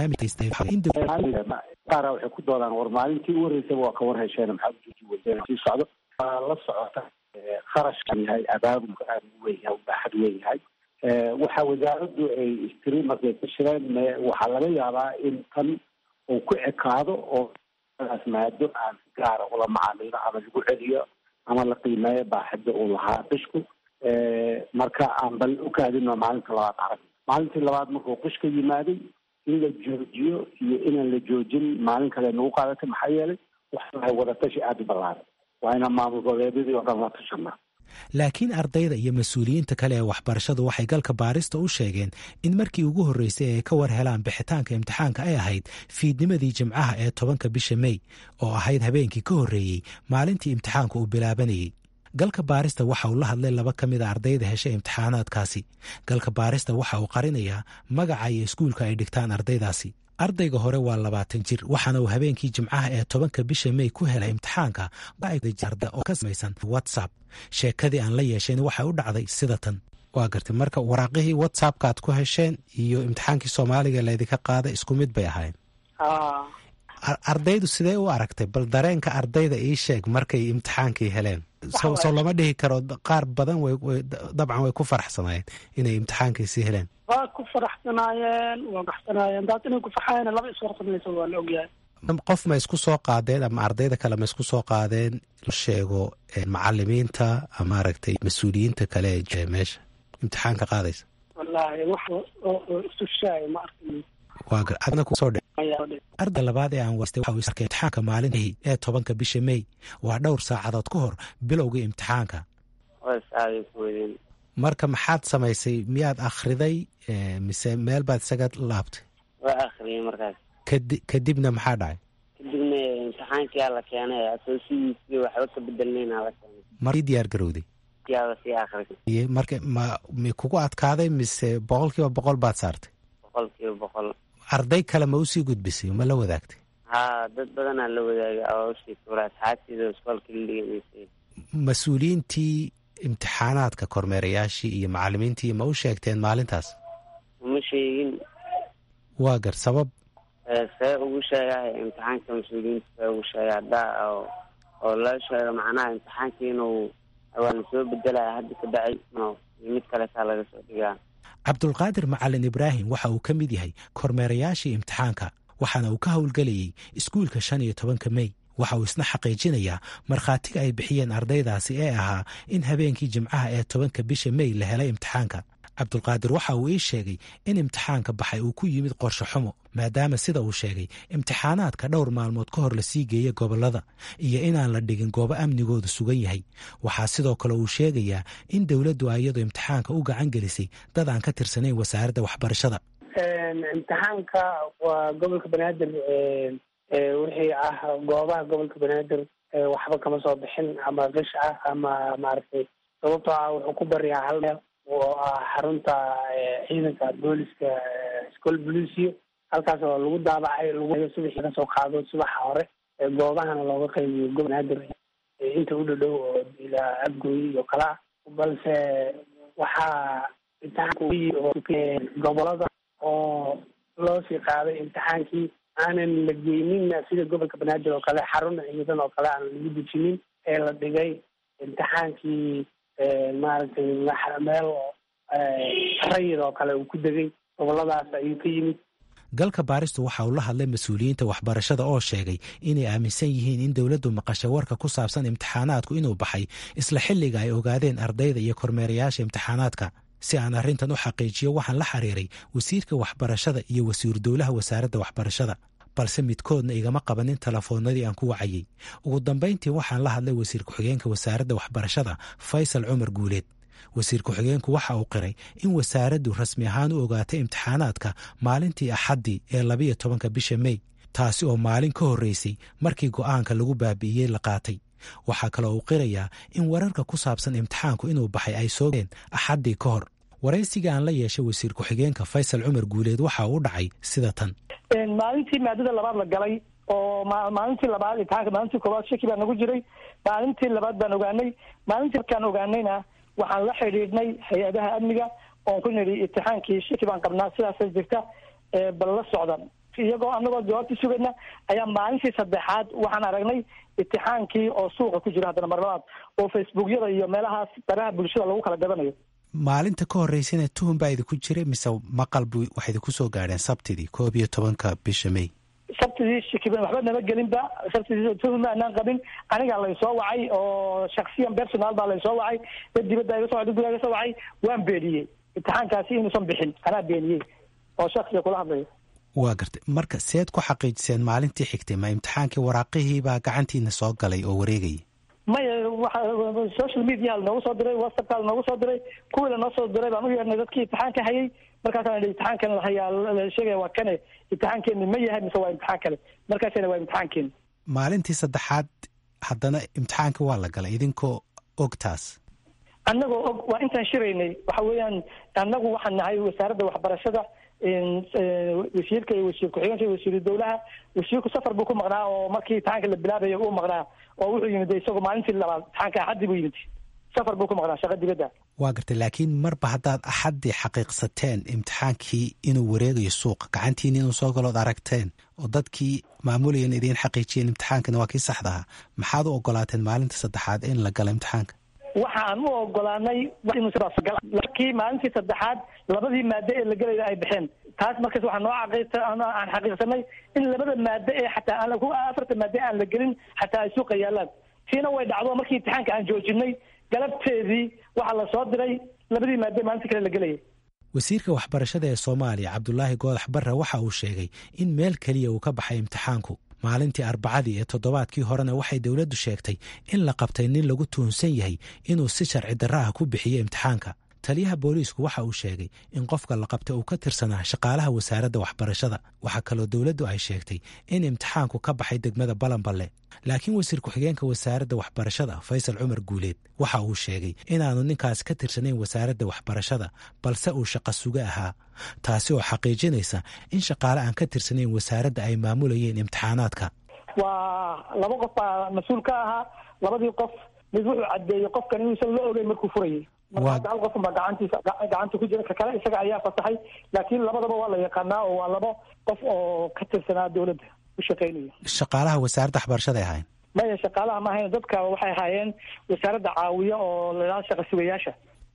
M: waxay ku doodaan war maalintii u horeysay waa ka war hesheen maxaa sii socdo la socota kharashkan yahay abaabulka aad u weyn yahay baaxad weyn yahay waxa wasaaraddu ay istiri markay ka shireen waxaa laga yaabaa in tan uu ku ekaado oo maado aan si gaara ula macaamilo ama lagu celiyo ama la qiimeeyo baaxadda uu lahaa bishku marka aan bal u kaadino maalinta labaad arag. Maalintii labaad markuu qish ka yimaaday in la joojiyo iyo inaan la joojin maalin kale nagu qaadatay. maxaa yeelay waxay wadatashi aada u ballaaran, waa inaan maamul goboleedyadii oo dhan la tashanaa.
L: laakiin ardayda iyo mas-uuliyiinta kale ee waxbarashadu waxay galka baarista u sheegeen in markii ugu horreysay ay ka war helaan bixitaanka imtixaanka ay ahayd fiidnimadii jimcaha ee 10 bisha May oo ahayd habeenkii ka horreeyey maalintii imtixaanku uu bilaabanayay. galka baarista waxa uu la hadlay 2 ka mid a ardayda heshay imtixaanaadkaasi. galka baarista waxa uu qarinayaa magaca iyo iskuulka ay dhigtaan ardaydaasi. ardayga hore waa 20 jir, waxaana uu habeenkii jimcaha ee 10 bisha May ku helay imtixaanka oo ka samaysan WhatsApp. sheekadii aan la yeesheen waxay u dhacday sida tan. waa gartay marka waraaqihii WhatsAppka aad ku hesheen iyo imtixaankii Soomaaliga laydinka qaaday isku mid bay ahayn. ardaydu sidee u aragtay? bal dareenka ardayda ii sheeg markay imtixaankii heleen. soo lama dhihi karo qaar badan dabcan way ku faraxsanaayeen inay imtixaankiisii heleen.
N: waa ku faraxsanaayeen, waa baxsanaayeen. daad inay ku farxayeen laba iswarqadnaysa waa la ogyahay.
L: qof ma isku soo qaadeen ama ardayda kale ma isku soo qaadeen la sheego macalimiinta ama aragtay mas-uuliyiinta kale ee meesha imtixaanka qaadaysa?
N: wallaahi wax oo isu shaay ma arkin.
L: waa gar adna ku soo arday labaad ee aan waastay waxa uu arkay imtixaanka maalintii ee 10 bisha May. waa dhowr saacadood ka hor bilowgii imtixaanka. marka maxaad samaysay? miyaad akhriday mise meel baad isaga laabtay?
O: waa akhriyay markaas.
L: kadibna maxaa dhacay?
O: kadibna imtixaankii la keenay asoosiyiisii waxba ka bedelnayna la keenay.
L: markii diyaar garowday
O: yaa si akhrisay.
L: marka ma kugu adkaaday mise 100% baad saartay?
O: 100%.
L: arday kale ma usii gudbisay ma la wadaagtay?
O: haa, dad badanaa la wadaagay oo usii tuuray asxaabtiida iskoolka la dhigaysay.
L: mas-uuliyiintii imtixaanaadka kormeerayaashii iyo macalimiintii ma u sheegteen maalintaas?
O: uma sheegin. waa
L: gar sabab
O: see ugu sheegahay imtixaanka mas-uuliyiinta see ugu sheegay haddaa oo la sheego macnaha imtixaanka inuu waana soo bedelaya hadda ka dhacay mid kaletaa laga soo dhigaa.
L: cabdulqaadir macalin ibraahim waxa uu ka mid yahay kormeerayaashii imtixaanka, waxaana uu ka howlgelayay iskuulka 15 May. waxa uu isna xaqiijinayaa markhaatiga ay bixiyeen ardaydaasi ee ahaa in habeenkii jimcaha ee 10 bisha May la helay imtixaanka. cabdulqaadir waxa uu ii sheegay in imtixaanka baxay uu ku yimid qorshe xumo, maadaama sida uu sheegay imtixaanaadka dhowr maalmood ka hor lasii geeyey gobollada iyo inaan la dhigin goobo amnigoodu sugan yahay. waxaa sidoo kale uu sheegayaa in dowladdu ayadu imtixaanka u gacan gelisay dad aan ka tirsanayn wasaaradda waxbarashada.
N: imtixaanka waa gobolka banaadir, wixii ah goobaha gobolka banaadir waxba kama soo bixin ama qish ah ama maaragtay, sababtoo ah wuxuu ku bariyaa hal meel oo ah xarunta ciidanka booliska school policio. halkaas oo lagu daabacay lagu subaxii ka soo qaado subaxa hore, goobahana looga qaybiyo gobolka banaadir inta u dhow oo ilaa Abgooy iyo kala. balse waxaa imtixaanka gobolada oo loo sii qaaday imtixaankii aanan la geynin sida gobolka banaadir oo kale xarun ciidan oo kale aan lagu dejinin ee la dhigay imtixaankii maaragtay meel rayid oo kale uu ku degay goboladaas ayuu ka yimid.
L: galka baaristu waxa uu la hadlay mas-uuliyiinta waxbarashada oo sheegay inay aaminsan yihiin in dowladdu maqashay warka ku saabsan imtixaanaadku inuu baxay isla xilliga ay ogaadeen ardayda iyo kormeerayaasha imtixaanaadka. si aan arrintan u xaqiijiyo waxaan la xiriiray wasiirka waxbarashada iyo wasiiru dowlaha wasaaradda waxbarashada, balse midkoodna igama qabanin telefoonadii aan ku wacayey. ugu dambayntii waxaan la hadlay wasiir ku-xigeenka wasaaradda waxbarashada Faysal Cumar Guuleed. wasiir ku-xigeenku waxa uu qiray in wasaaraddu rasmi ahaan u ogaatay imtixaanaadka maalintii axaddii ee 12 bisha May, taasi oo maalin ka horreysay markii go'aanka lagu baabi'iyey la qaatay. waxaa kaloo uu qirayaa in wararka ku saabsan imtixaanku inuu baxay ay soo geen axaddii ka hor. waraysiga aan la yeeshay wasiir ku-xigeenka Faysal Cumar Guuleed waxa uu dhacay sida tan.
N: maalintii maadada labaad la galay oo maalintii labaad imtixaanka maalintii koowaad shaki baa nagu jiray, maalintii labaad baan ogaanay. maalintii markaan ogaanayna waxaan la xidhiidhnay hay-adaha amniga oon ku nidhi imtixaankii shaki baan qabnaa, sidaasa jirta bal la socda. iyagoo anagoo jawaabta sugayna ayaa maalintii saddexaad waxaan aragnay imtixaankii oo suuqa ku jira haddana mar labaad oo facebookyada iyo meelahaas baraha bulshada lagu kala gadanayo.
L: maalinta ka horreysana tuhun baa idinku jiray mise maqal waxay idinku soo gaadheen sabtidii 11 bisha May?
P: sabtidii shikiban waxba nama gelinba, sabtidii tuhma aanaan qabin. Aniga la soo wacay oo shakhsiyan personal baa la soo wacay, dad dibadda iga soo wacay, gudaha iga soo wacay, waan beeniyey imtixaankaasi inuusan bixin, anaa beeniyey oo shakhsiga kula hadlayo.
L: waa gartay. marka seed ku xaqiijiseen maalintii xigtay ma imtixaankii waraaqihii baa gacantiina soo galay oo wareegayay?
P: maya social media noogu soo diray, whatsappka noogu soo diray, kuwii lanoo soo diray baan u yeernay dadkii imtixaanka hayay. markaasaan imtixaankan la sheegaya waa kane, imtixaankeeni ma yahay mise waa imtixaan kale? markaasina waa imtixaankeeni.
L: maalintii saddexaad haddana imtixaanka waa la galay idinkoo og taas?
P: annagoo og, waa intaan shiraynay. waxa weeyaan annagu waxaan nahay wasaaradda waxbarashada, wasiirka iyo wasiir ku-xigeenka iyo wasiiru dowlaha. wasiirku safar buu ku maqnaa oo markii imtixaanka la bilaabayo uu maqnaa, oo wuxuu yimid isagoo maalintii labaad imtixaanka axaddi buu yimid, safar buu ku maqnaa shaqa dibadda.
L: waa gartay. laakiin marba haddaad axaddii xaqiiqsateen imtixaankii inuu wareegayo suuqa, gacantiina inuu soo galood aragteen oo dadkii maamulayeen idiin xaqiijiyeen imtixaankana waa kii saxdaha, maxaad u ogolaateen maalinta saddexaad in la galo imtixaanka?
P: waxaan u ogolaanay markii maalintii saddexaad labadii maado ee la gelayda ay baxeen. taas markaas waxaa noo aan xaqiiqsanay in labada maado ee xataa afarta maado aan la gelin xataa ay suuqa yaalaan. tiina way dhacdo markii imtixaanka aan joojinay galabteedii waxaa la soo diray labadii maado maalintii kale la gelayay.
L: wasiirka waxbarashada ee Soomaaliya Cabdulaahi Goodax Barre waxa uu sheegay in meel kaliya uu ka baxay imtixaanku. maalintii arbacadii ee toddobaadkii horena waxay dowladdu sheegtay in la qabtay nin lagu tuhunsan yahay inuu si sharci darro ah ku bixiyey imtixaanka. taliyaha booliisku waxa uu sheegay in qofka la qabtay uu ka tirsanaa shaqaalaha wasaaradda waxbarashada. waxaa kaloo dowladdu ay sheegtay in imtixaanku ka baxay degmada Balanballe. laakiin wasiir ku-xigeenka wasaaradda waxbarashada Faysal Cumar Guuleed waxa uu sheegay inaanu ninkaas ka tirsanayn wasaaradda waxbarashada, balse uu shaqo suga ahaa, taasi oo xaqiijinaysa in shaqaale aan ka tirsanayn wasaaradda ay maamulayeen imtixaanaadka.
P: waa laba qof baa mas-uul ka ahaa. labadii qof mid wuxuu caddeeyey qofkan inuusan la ogeyn markuu furayay. marka hal qof baa gacanta ku jira, ka kale isaga ayaa fasaxay. laakiin labadaba waa la yaqaanaa oo waa laba qof oo ka tirsanaa dowladda u shaqaynaya.
L: shaqaalaha wasaaradda waxbarashada ay ahayn?
P: maya, shaqaalaha ma ahayn. dadka waxay ahaayeen wasaaradda caawiya oo ladhaha shaqa sugayaasha.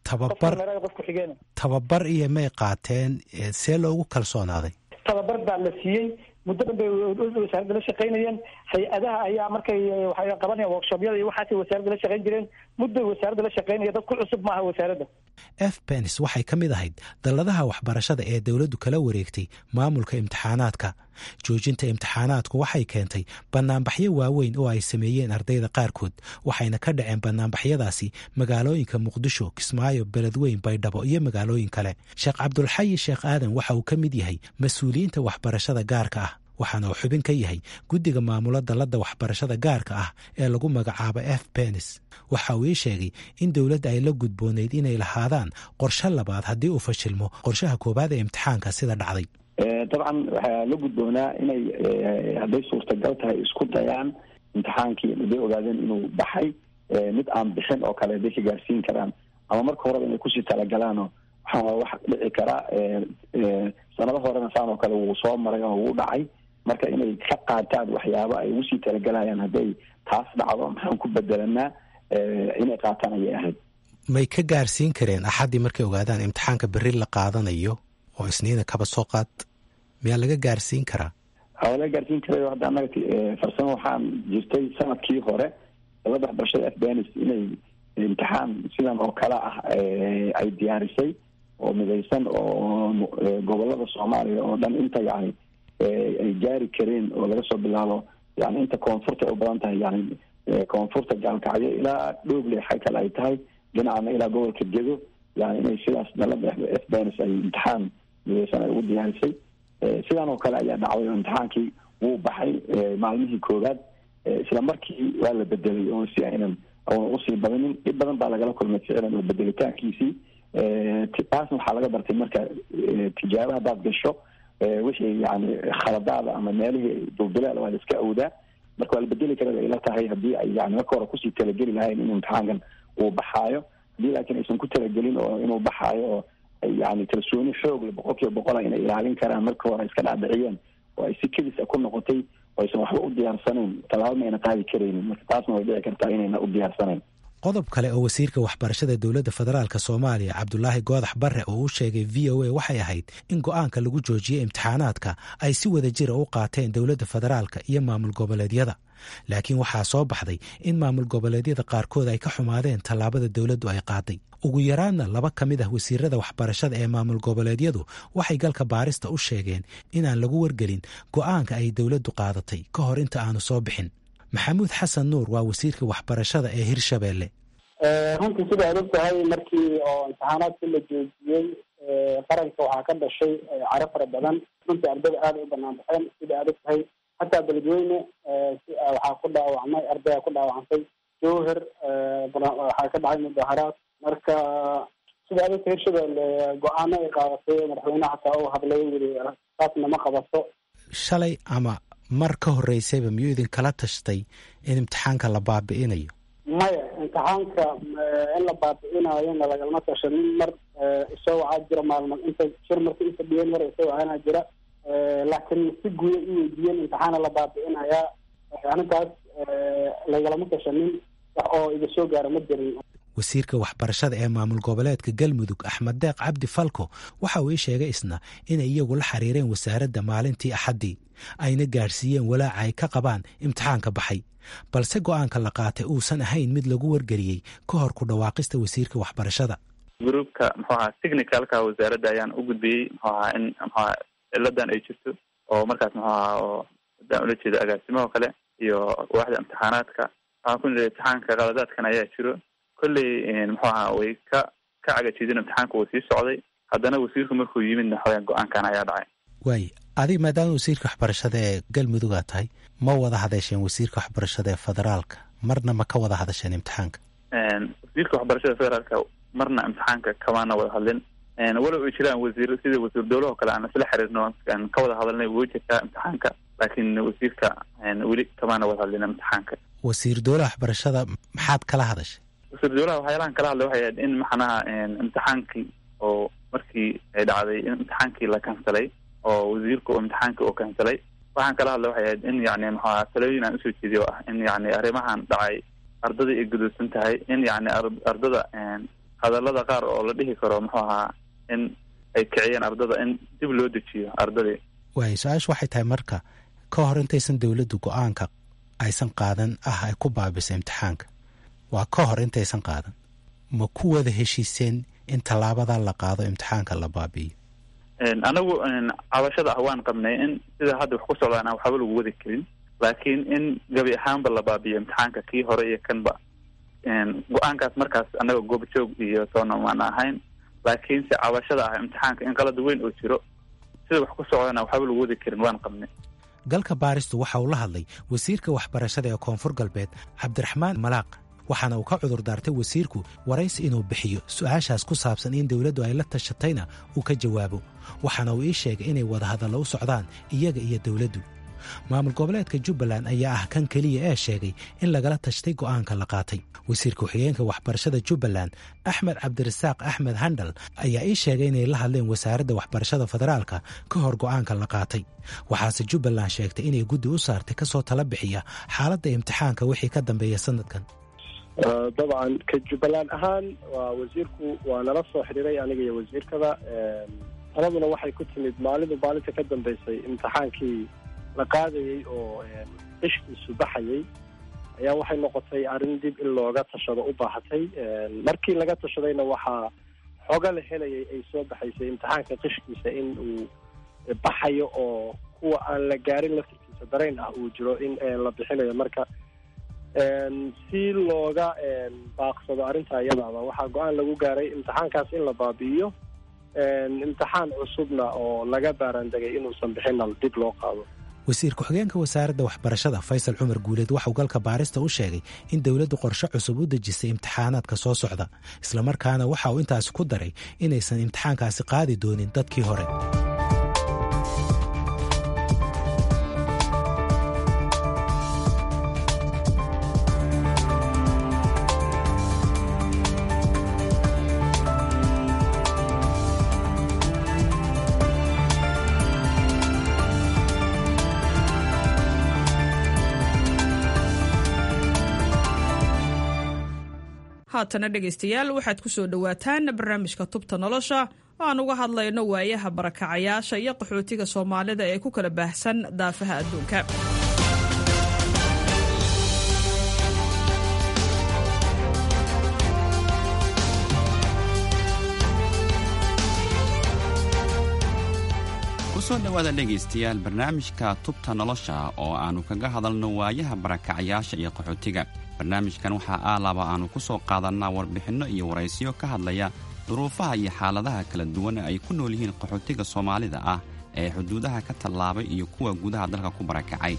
L: tababar iyo may qaateen, see loogu kalsoonaaday?
P: tababar baa la siiyey. muddo dhan bay wasaaradda la shaqaynayeen. hay-adaha ayaa markay waxay qabanayaan workshobyada iyo waxaasay wasaaradda la shaqayn jireen. mudday wasaaradda la shaqaynaya, dad ku cusub maaha wasaaradda.
L: FPENS waxay ka mid ahayd dalladaha waxbarashada ee dowladdu kala wareegtay maamulka imtixaanaadka. joojinta imtixaanaadku waxay keentay bannaanbaxyo waaweyn oo ay sameeyeen ardayda qaarkood, waxayna ka dhaceen bannaanbaxyadaasi magaalooyinka Muqdisho, Kismaayo, Beledweyn, Baydhabo iyo magaalooyin kale. Sheekh Cabdulxayi Sheekh Aadan waxa uu ka mid yahay mas-uuliyiinta waxbarashada gaarka ah, waxaana uu xubin ka yahay guddiga maamula dalladda waxbarashada gaarka ah ee lagu magacaabo FPENS. waxa uu ii sheegay in dowladda ay la gudboonayd inay lahaadaan qorshe labaad haddii uu fashilmo qorshaha koowaad ee imtixaanka sida dhacday.
Q: dabcan waxaa la gudboonaa inay hadday suurtagal tahay isku dayaan imtixaankii haday ogaadeen inuu baxay mid aan bixin oo kale haday ka gaarsiin karaan, ama marka horeba inay kusii talagalaano. waxaa wax dhici karaa sanado horena saan oo kale wuu soo maray oo wuu dhacay. marka inay ka qaataan waxyaabo ay ugu sii talagalayaan hadday taas dhacdo maxaan ku bedelanaa inay qaataan ayay ahayd.
L: may ka gaarsiin kareen axaddii markay ogaadaan imtixaanka berri la qaadanayo oo isniina kaba soo qaad, miyaa laga gaarsiin karaa?
Q: waa laga gaarsiin karayo. hadda annaga farsamo waxaan jirtay sanadkii hore dalladda waxbarashada FPENS inay imtixaan sidan oo kale ah ay diyaarisay oo midaysan oo gobolada Soomaaliya oo dhan inta yani ay gaari kareen oo laga soo bilaabo yani inta koonfurta u badan tahay, yani koonfurta gaalkacyo ilaa Dhoble xay kale ay tahay, dhinacana ilaa gobolka Gedo, yani inay sidaas dalladda FPENS ay imtixaan midaysan ay ugu diyaarisay. sidaan oo kale ayaa dhacday oo imtixaankii wuu baxay maalmihii koowaad, isla markii waa la bedelay oo si aynan usii badanin. dhib badan baa lagala kulmay ficlan oo bedelitaankiisii. taasna waxaa laga bartay marka tijaabo haddaad gasho wixii yani khaladaada ama meelihii dulbilaal waa la iska awdaa. marka waa la bedeli kara ila tahay haddii ay yani marka hore kusii talageli lahayn in imtixaankan uu baxaayo. haddii laakiin aysan ku talagelin oo inuu baxaayo oo yani kalsooni xoog le 100% inay ilaalin karaan marka hore iska dhaadhiciyeen oo ay si kedis ku noqotay oo aysan waxba u diyaarsanayn, tallaabo mayna qaadi karaynin. marka taasna way dhici kartaa inayna u diyaarsanayn.
L: qodob kale oo wasiirka waxbarashada dowladda federaalk soomaaliya cabdulaahi goodax barre oo u sheegay v o a waxay ahayd in go'aanka lagu joojiyey imtixaanaadka ay si wada jira u qaateen dowladda federaalka iyo maamul goboleedyada laakiin waxaa soo baxday in maamul goboleedyada qaarkood ay ka xumaadeen tallaabada dowladdu ay qaaday ugu yaraadna 2 ka mid ah wasiirada waxbarashada ee maamul goboleedyadu waxay galka baarista u sheegeen inaan lagu wargelin go'aanka ay dowladdu qaadatay ka hor inta aanu soo bixin maxamuud xasan nuur waa wasiirka waxbarashada ee hirshabeelle
R: runtii sida aad og tahay markii oo imtixaanaadkii la joojiyey qaranka waxaa ka dhashay caro fara badan runtii ardayda aada u banaan baxeen sida aad og tahay hataa beledweyne waxaa ku dhaawacmay ardaya ku dhaawacantay jowhar waxaa ka dhacay mudaharaad marka sida aad og tahay hirshabeelle go-aano ay qaadatay madaxweyneha hataa uu hadlay yiri taasna ma qabato
L: shalay ama mar ka horeysayba miyuu idinkala tashtay in imtixaanka la baabi'inayo
R: maya imtixaanka in la baabi'inayona lagalama tashanin mar isoo waxaa jira maalmo inta shir marka ifadhiyeen mar isoo waxaana jira laakiin si guuda u weydiiyeen imtixaana la baabi'inayaa arrintaas lagalama tashanin wax oo iga soo gaara ma jirin
L: wasiirka waxbarashada ee maamul goboleedka galmudug axmed deeq cabdi falko waxa uu ii sheegay isna inay iyagu la xiriireen wasaaradda maalintii axaddii ayna gaadhsiiyeen walaaca ay ka qabaan imtixaanka baxay balse go'aanka la qaatay uusan ahayn mid lagu wargeliyey ka hor ku dhawaaqista wasiirka waxbarashada
S: gruubka muxuu ahaa technicalka wasaaradda ayaan u gudbiyey muxuu ahaa in muxuu ahaa ciladan ay jirto oo markaas muxuu ahaa oo hadaan ula jeedo agaasimaha kale iyo waaxda imtixaanaadka waxaan ku nidhi imtixaanka qaladaadkan ayaa jiro kolley muxuu ahaa way ka cagajidin imtixaanka uu sii socday haddana wasiirku markuu yimidna xoogaan go-aankan ayaa dhacay
L: waay adiga maadaama wasiirka waxbarashada ee galmudug aad tahay ma wada hadasheen wasiirka waxbarashada ee federaalka marna ma ka wada hadasheen imtixaanka
S: wasiirka waxbarashada federaalka marna imtixaanka kamaana wada hadlin walow ay jiraan wasiir sida wasiir dowlaha kale aan isla xiriirno aan ka wada hadalnay wuu jirtaa imtixaanka laakiin wasiirka weli kamaana wada hadlin imtixaanka
L: wasiir dowlaha waxbarashada maxaad kala hadashay
S: wasiir dowlaha waxyaalahan kala hadlay waxay ahayd in maxanaha imtixaankii oo markii ay dhacday in imtixaankii la kansalay oo wasiirka oo imtixaankii oo kansalay waxaan kala hadlay waxay ahayd in yacni maxaa talooyin aan usoo jeediyo ah in yacni arrimahan dhacay ardada ay gudubsan tahay in yacni ardada hadallada qaar oo la dhihi karo muxuu ahaa in ay kiciyeen ardada in dib loo dejiyo ardadii
L: waay su-aashu waxay tahay marka ka hor intaysan dowladdu go-aanka aysan qaadan ay ku baabisa imtixaanka waa ka hor intaysan qaadan ma ku wada heshiiseen in tallaabadaa la qaado imtixaanka la baabi'iyo
S: anagu cabashada ah waan qabnay in sida hadda wax ku socdaan aan waxba lagu wadi karin laakiin in gabi ahaanba la baabi'iyo imtixaanka kii hore iyo kanba go-aankaas markaas annaga goobjoog iyo toona maan ahayn laakiinse cabashada ah imtixaanka in qalad weyn oo jiro sida wax ku socdaan aan waxba lagu wadi karin waan qabnay
L: galka baaristu waxa uu la hadlay wasiirka waxbarashada ee koonfur galbeed cabdiraxmaan malaaq waxaana uu ka cudur daartay wasiirku waraysi inuu bixiyo su-aashaas ku saabsan in dowladdu ay la tashatayna uu ka jawaabo waxaana uu ii sheegay inay wadahadallo u socdaan iyaga iyo dowladdu maamul goboleedka jubbaland ayaa ah kan keliya ee sheegay in lagala tashtay go'aanka la qaatay wasiirka ku-xigeenka waxbarashada jubbaland axmed cabdirasaaq axmed handal ayaa ii sheegay inay la hadleen wasaaradda waxbarashada federaalka ka hor go'aanka la qaatay waxaase jubbaland sheegtay inay guddi u saartay kasoo tala bixiya xaaladda imtixaanka wixii ka dambeeya sanadkan
T: dabcan ka jubbaland ahaan waa wasiirku waa nala soo xidhiiray aniga iyo wasiirkada taladuna waxay ku timid maalinta ka dambeysay imtixaankii la qaadayey oo qishkiisu baxayey ayaa waxay noqotay arrin dib in looga tashado u baahatay markii laga tashadayna waxaa xooga la helayay ay soo baxaysay imtixaanka qishkiisa in uu baxayo oo kuwa aan la gaarin laftirkiisa darayn ah uu jiro in la bixinayo marka si looga baaqsado arrinta iyadaaba waxaa go-aan lagu gaaray imtixaankaas in la baabi'iyo imtixaan cusubna oo laga baaraandegay inuusan bixinna dib loo qaado
L: wasiir ku-xigeenka wasaaradda waxbarashada faysal cumar guuleed waxauu galka baarista u sheegay in dowladdu qorshe cusub u dejisay imtixaanaadka soo socda islamarkaana waxa uu intaasi ku daray inaysan imtixaankaasi qaadi doonin dadkii hore
U: haatana dhegaystayaal waxaad ku soo dhowaataan barnaamijka tubta nolosha oo aan uga hadlayno waayaha barakacayaasha iyo qaxootiga soomaalida ee ku kala baahsan daafaha adduunka.
V: kusoo dhowaada dhegaystayaal barnaamijka tubta nolosha oo aannu kaga hadalno waayaha barakacayaasha iyo qaxootiga. barnaamijkan waxaa aalaaba aannu ku soo qaadannaa warbixinno iyo waraysiyo ka hadlaya duruufaha iyo xaaladaha kala duwan ee ay ku nool yihiin qaxootiga soomaalida ah ee xuduudaha ka tallaabay iyo kuwa gudaha dalka ku barakacay.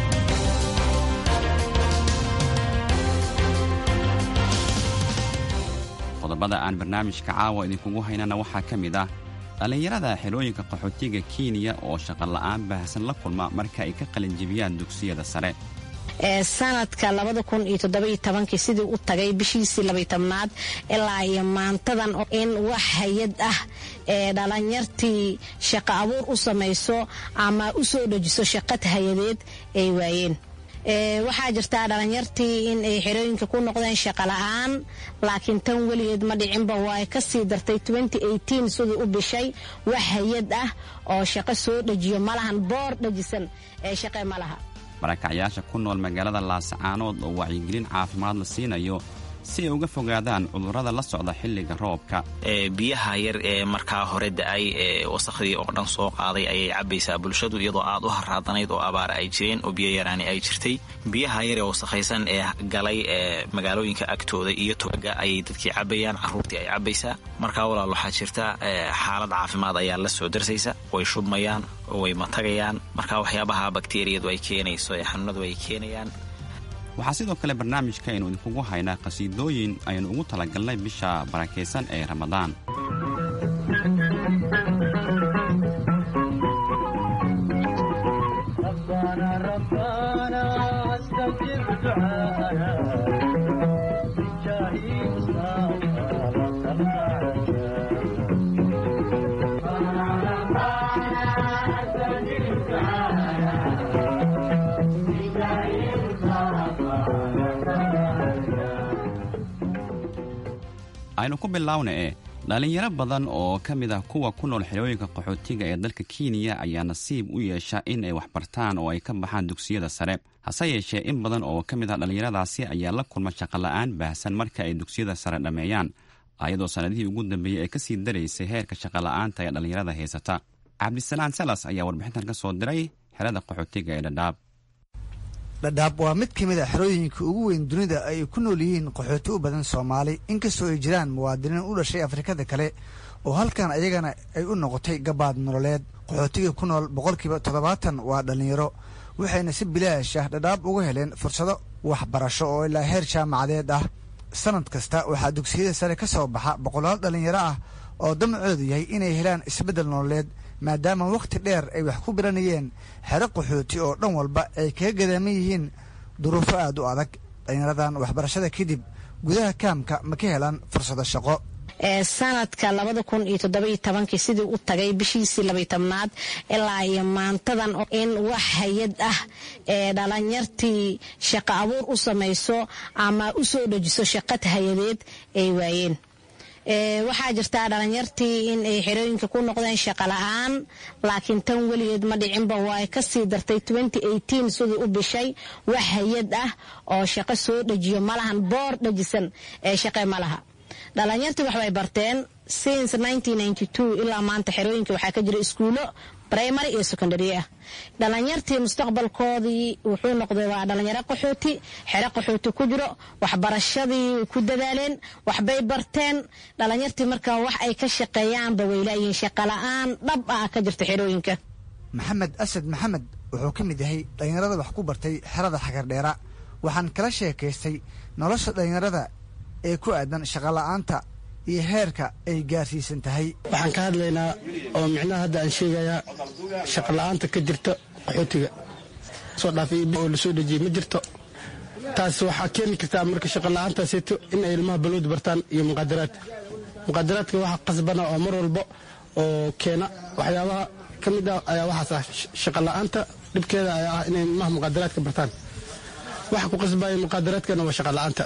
V: qodobada aan barnaamijka caawa idinkugu haynana waxaa ka mid ah dhallinyarada xerooyinka qaxootiga Kenya oo shaqo la'aan baahsan la kulma marka ay ka qalinjibiyaan dugsiyada sare.
W: sanadka 2017 sidii u tagay bishiisii 12aad ilaa iyo maantadan in wax hay'ad ah ee dhalinyartii shaqo abuur u samayso ama u soo dhajiso shaqada hayadeed ay waayeen. waxaa jirta dhalinyartii in ay xerooyinka ku noqdeen shaqo la'aan laakiin tan weligeed ma dhicinba way ka sii dartay 2018 sidii u bishay wax hay'ad ah oo shaqo soo dhajiyo malahan boor dhajisan ee shaqo malaha.
V: barakacayaasha ku nool magaalada Laascaanood oo wacyigelin caafimaad la siinayo si ay uga fogaadaan cudurrada la socda xilliga roobka.
X: biyaha yar ee markaa hore da'ay wasakhdii oo dhan soo qaaday ayay cabaysaa bulshadu iyadoo aad u haraadanayd oo abaar ay jireen oo biyo yaraani ay jirtay. biyaha yar ee wasakhaysan ee galay magaalooyinka agtooda iyo togaga ayay dadkii cabayaan, carruurtii ay cabaysaa. markaa walaal waxaa jirta xaalad caafimaad ayaa la soo darsaysa, way shubmayaan, way matagayaan. markaa waxyaabaha bakteeriyadu ay keenayso ee xanuunadu ay keenayaan.
V: waxaa sidoo kale barnaamijka aynu idinkugu haynaa qasiidooyin aynu ugu talagalnay bisha barakaysan ee Ramadaan. aynu ku bilowna dhalinyaro badan oo ka mid ah kuwa ku nool xerooyinka qaxootiga ee dalka Kenya ayaa nasiib u yeesha in ay wax bartaan oo ay ka baxaan dugsiyada sare. hase yeeshee in badan oo ka mid ah dhalinyaradaasi ayaa la kulma shaqo la'aan baahsan marka ay dugsiyada sare dhameeyaan, ayadoo sanadihii ugu dambeeyey ay ka sii daraysay heerka shaqo la'aanta ee dhalinyarada haysata. Cabdisalaan Salas ayaa warbixintan ka soo diray xerada qaxootiga ee Dadaab.
Y: Dadaab waa mid ka mid ah xerooyinka ugu weyn dunida ay ku nool yihiin qaxooti u badan Soomaali, inkastoo ay jiraan muwaadiniin u dhashay Afrikada kale oo halkan ayagana ay u noqotay gabaad nololeed. qaxootiga ku nool 70% waa dhalinyaro, waxayna si bilaash ah Dadaab uga heleen fursado waxbarasho oo ilaa heer jaamacadeed ah. sanad kasta waxaa dugsiyada sare ka soo baxa boqolaal dhalinyaro ah oo damacoodu yahay inay helaan isbeddel nololeed, maadaama waqti dheer ay wax ku baranayeen xero qaxooti oo dhan walba ay kaga gadaaman yihiin duruufo aad u adag. dhalinyaradan waxbarashada kadib gudaha kaamka ma ka helaan fursado shaqo.
W: sanadka 2017 sidii u tagay bishiisii 12aad ilaa iyo maantadan in wax hay'ad ah ee dhalinyartii shaqo abuur u samayso ama u soo dhajiso shaqada hayadeed ay waayeen. waxaa jirta dhalinyartii in ay xerooyinka ku noqdeen shaqo la'aan laakiin tan weligeed ma dhicinba way ka sii dartay 2018 sidii u bishay wax hay'ad ah oo shaqo soo dhajiyo malahan boor dhajisan ee shaqo malaha. dhalinyartii waxbay barteen since 1992 ilaa maanta xerooyinka waxaa ka jira iskuulo primary iyo secondary ah. dhalinyartii mustaqbalkoodii wuxuu noqday waa dhalinyaro qaxooti, xero qaxooti ku jiro, waxbarashadii ku dadaaleen, waxbay barteen. dhalinyartii markaa wax ay ka shaqeeyaanba way laayihiin, shaqo la'aan dhab ah ka jirta xerooyinka.
Y: maxamed asad maxamed wuxuu ka mid yahay dhalinyarada wax ku bartay xerada Xagardheera. waxaan kala sheekaystay nolosha dhalinyarada ee ku aadan shaqo la'aanta iyo heerka ay gaarsiisan tahay.
Z: waxaan ka hadlaynaa oo micnaha hadda aan sheegayaa shaqo la'aanta ka jirta qaxootiga soo dhaafay oo la soo dhajiyay ma jirto. taas waxaa keeni kartaa marka shaqo la'aantaaseeto in ay ilmaha balwad bartaan iyo muqaadaraadka waxa qasbana oo mar walba oo keena waxyaabaha ka mid ah ayaa waxaas ah shaqo la'aanta dhibkeeda ayaa ah inay ilmaha muqaadaraadka bartaan. waxa ku qasbaya muqaadaraadkana waa shaqo la'aanta.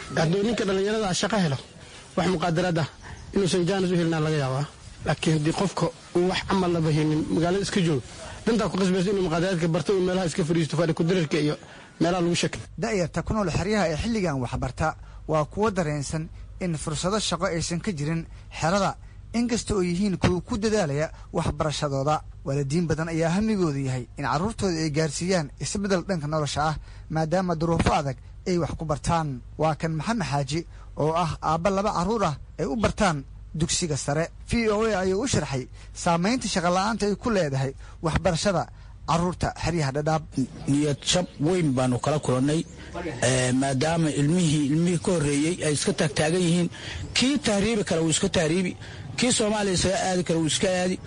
Z: hadduu ninka dhallinyarada shaqo helo wax muqaadaraad ah inuusan jaanis u helinaa laga yaabaa laakiin haddii qofka uu wax camal laba helin magaalada iska joogo dantaa ku qasbaysa inuu muqaadaraadka barto uu meelaha iska fadhiisto fadhi kudirarka iyo meelaha lagu shakay
Y: da'yarta ku nool xeryaha ee xilligan waxbarta waa kuwo dareensan in fursado shaqo aysan ka jirin xerada inkasta oo yihiin kuwa ku dadaalaya waxbarashadooda waalidiin badan ayaa hamigoodu yahay in carruurtooda ay gaarsiiyaan isbeddel dhanka nolosha ah maadaama duruufo adag ay wax ku bartaan waa kan maxamed xaaji oo ah aabba 2 carruur ah ay u bartaan dugsiga sare VOA ayuu u sharxay saamaynta shaqola'aanta ay ku leedahay waxbarashada carruurta xeryaha dhadhaab
E: niyad jab weyn baanu kala kulannay maadaama ilmihii ka horreeyey ay iska taagtaagan yihiin kii tahriibi kale wuu iska tahriibi kii soomaaliya isaga aadi kale wuu iska aadi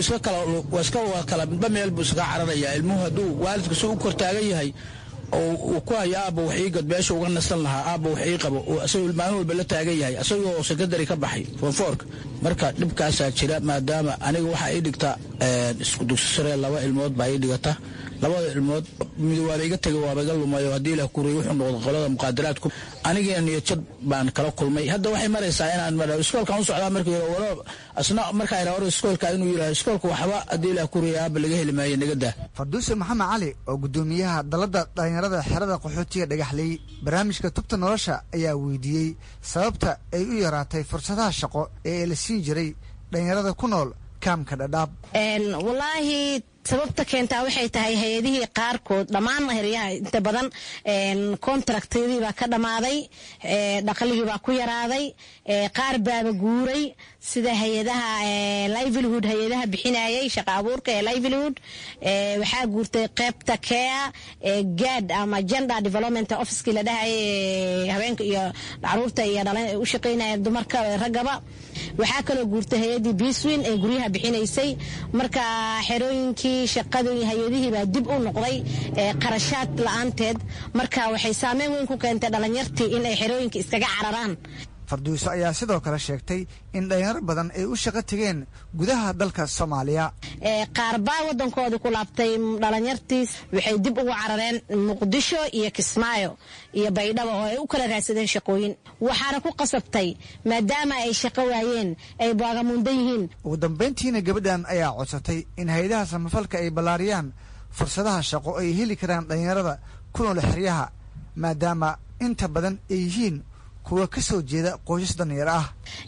E: waa iska kala midba meel buu iskaga cararayaa ilmuhu hadduu waalidka si u kor taagan yahay oo uu ku hayo aabba wax ii gad meesha uga nasan lahaa aabba wax ii qabo oo asagoo maalin walba la taagan yahay asagoo sekondary ka baxay fonfoorka marka dhibkaasaa jira maadaama aniga waxaa ii dhigta dugsi sare 2 ilmood baa ii dhigata 2 ilmood mid waaba iga tegay waaba iga lumayo haddii ilaah kuriy wuxuu noqdo qolada muqaadaraadku anigana niyadjab baan kala kulmay hadda waxay maraysaa inaan maro iskoolkaan u socdaa markii hore walo asna markaa ira hore iskoolka inuu yidhaha iskoolka waxba haddii ilaah kuriy aabba laga heli maayo nagadaa
Y: farduuse maxamed cali oo guddoomiyaha dalladda dhalinyarada xerada qaxootiga dhagaxley barnaamijka tubta nolosha ayaa weydiiyey sababta ay u yaraatay fursadaha shaqo ee la siin jiray dhalinyarada ku nool kaamka dhadhaab
W: wallaahi sababta keentaa waxay tahay hay-adihii qaarkood dhammaan heryaha inta badan contractadii baa ka dhammaaday dhaqaligii baa ku yaraaday qaar baaba guuray sida hay-adaha livelihood hay-adaha bixinayay shaqa abuurka ee livelihood waxaa guurtay qaybta kea gad ama gender development officekii la dhahayay haweenka iyo caruurta iyo u shaqaynaya dumarka raggaba waxaa kaloo guurtay hay-adii biswin ee guryaha bixinaysay marka xerooyinkii shaqadii hay-adihii baa dib u noqday qarashaad la'aanteed marka waxay saameyn weyn ku keentay dhalinyartii in ay xerooyinka iskaga cararaan
Y: farduuso ayaa sidoo kale sheegtay in dhalinyaro badan ay u shaqo tegeen gudaha dalka Soomaaliya
W: qaar baa wadankooda ku laabtay dhalinyartiis waxay dib ugu carareen Muqdisho iyo Kismaayo iyo Baydhabo oo ay u kala raadsadeen shaqooyin waxaana ku qasabtay maadaama ay shaqo waayeen ay baagamundan yihiin
Y: ugu dambeyntiina gabadhan ayaa codsatay in hay'adaha samafalka ay balaariyaan fursadaha shaqo ay heli karaan dhalinyarada ku nool xeryaha maadaama inta badan ay yihiin kuwa ka soo jeeda qoysas danyar ah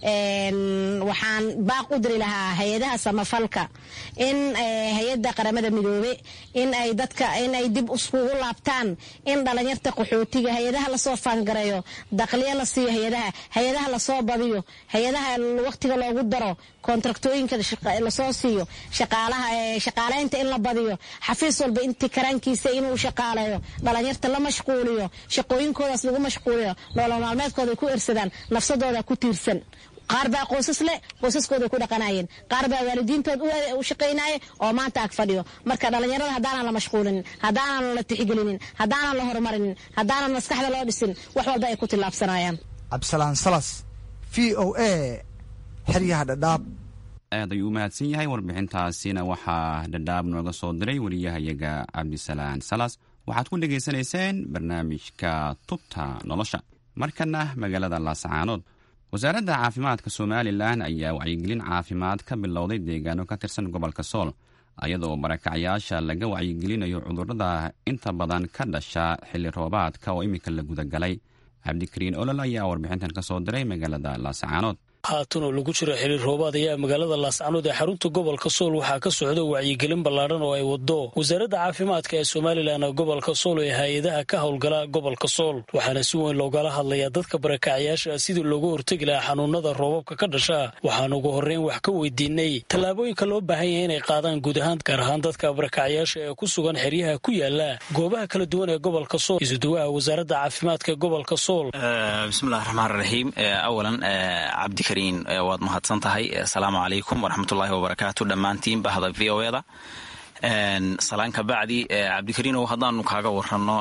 W: waxaan baaq u diri lahaa hay-adaha samafalka in hay-adda qaramada midoobe in ay dib iskugu laabtaan in dhalinyarta qaxootiga hay-adaha lasoo faangareeyo dakhliya la siiyo hay-adaha lasoo badiyo hay-adaha waqtiga loogu daro kontraktooyinka lasoo siiyo shaqaalaynta in la badiyo xafiis walba intii karaankiisa inuu shaqaaleeyo dhalinyarta la mashquuliyo shaqooyinkoodaas lagu mashquuliyo nolol maalmeedkooda ku irsadaan nafsadooda ku tiirsan qaar baa qoysas leh qoysaskooda ku dhaqanayeen qaar baa waalidiintood u shaqaynaaye oo maanta ag fadhiyo marka dhalinyarada haddaanan la mashquulinin haddaanan la tixgelinin haddaanan la horumarinin haddaanan maskaxda loo dhisin wax walba ay ku tillaabsanayaan
Y: cabdisalaan salas VOA xeryaha dhadhaab
V: aad ayuu u mahadsan yahay warbixintaasina waxaa dhadhaab nooga soo diray wariyahayaga cabdisalaan salas waxaad ku dhegaysanayseen barnaamijka tubta nolosha markana magaalada laascaanood wasaaradda caafimaadka somalilan ayaa wacyigelin caafimaad ka bilowday deegaano ka tirsan gobolka sool ayadoo barakacyaasha laga wacyigelinayo cudurrada inta badan ka dhasha xilli roobaadka oo iminka la gudagalay cabdikariin olol ayaa warbixintan ka soo diray magaalada laascaanood
F: haatan oo lagu jiro xili roobaad ayaa magaalada laascaanood ee xarunta gobolka sool waxaa ka socda wacyigelin ballaadhan oo ay wado wasaaradda caafimaadka ee somalilan gobolka sool ee hay-adaha ka howlgala gobolka sool waxaana si weyn loogala hadlayaa dadka barakacyaasha sidii looga hortegi lahaa xanuunada roobabka ka dhasha waxaan ugu horreyn wax ka weydiinay tallaabooyinka loo baahan yahay inay qaadaan guud ahaan gaar ahaan dadka barakacyaasha ee ku sugan xeryaha ku yaala goobaha kala duwan ee gobolka sool isuduwaha wasaaradda caafimaadka ee gobolka sool
X: bismillahi raxmaan raxiim awalan cabdi waad mahadsan tahay asalaamu calaykum waraxmatullaahi wabarakaatu dhammaantiin bahda v o eda salaan ka bacdi cabdikariinow haddaanu kaaga waranno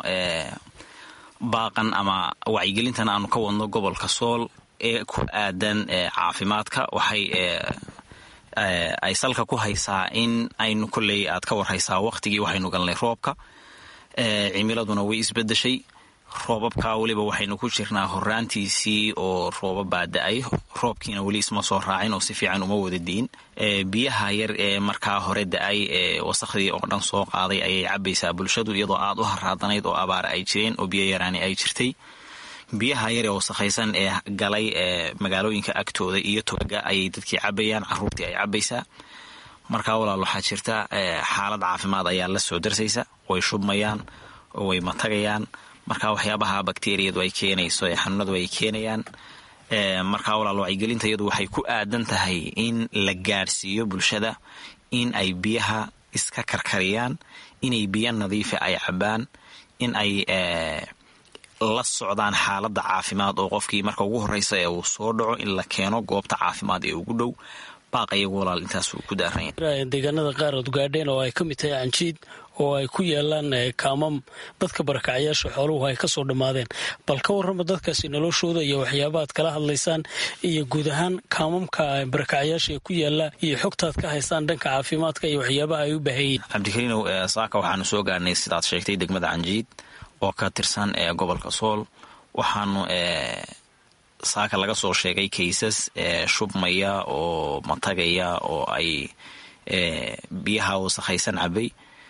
X: baaqan ama wacyigelintan aanu ka wadno gobolka sool ee ku aadan caafimaadka waxay ay salka ku haysaa in aynu kolley aad ka warhaysaa wakhtigii waxaynu galnay roobka cimiladuna way isbedeshay roobabka weliba waxaynu ku jirnaa horaantiisii oo roobab baa da-ay, roobkiina weli isma soo raacin oo si fiican uma wada diin. Biyaha yar ee markaa hore da-ay wasakhdii oo dhan soo qaaday ayay cabaysaa bulshadu, iyadoo aad u haraadanayd oo abaar ay jireen oo biyo yaraani ay jirtay. Biyaha yar ee wasakhaysan ee galay magaalooyinka agtooda iyo togaga ayay dadkii cabayaan, caruurtii ay cabaysaa. markaa walaal waxaa jirta xaalad caafimaad ayaa la soo darsaysa, way shubmayaan oo way matagayaan. markaa waxyaabaha bakteeriyadu ay keenayso ee xanuunadu ay keenayaan. markaa walaal wacyigelinta iyadu waxay ku aadan tahay in la gaadhsiiyo bulshada in ay biyaha iska karkariyaan, inay biyo nadiifa ay cabaan, in ay la socdaan xaaladda caafimaad oo qofkii marka ugu horreysa ee uu soo dhaco in la keeno goobta caafimaad ee ugu dhow. baaq iyagu walaal intaas uu ku daaran yahay.
F: deegaanada qaar ad gaadheen oo ay ka mid tahay Canjiid oo ay ku yaalaan kaamam dadka barakacayaasha xooluhu ay ka soo dhammaadeen, bal ka warrama dadkaasi noloshooda iyo waxyaabaad kala hadlaysaan iyo guud ahaan kaamamka barakacayaasha ee ku yaala iyo xogtaad ka haysaan dhanka caafimaadka iyo waxyaabaha ay u baahanyihiin.
X: Cabdikariinow, saaka waxaanu soo gaarnay sidaad sheegtay degmada Canjiid oo ka tirsan gobolka Sool. waxaanu saaka laga soo sheegay kaysas shubmaya oo matagaya oo ay biyaha wasakhaysan cabay.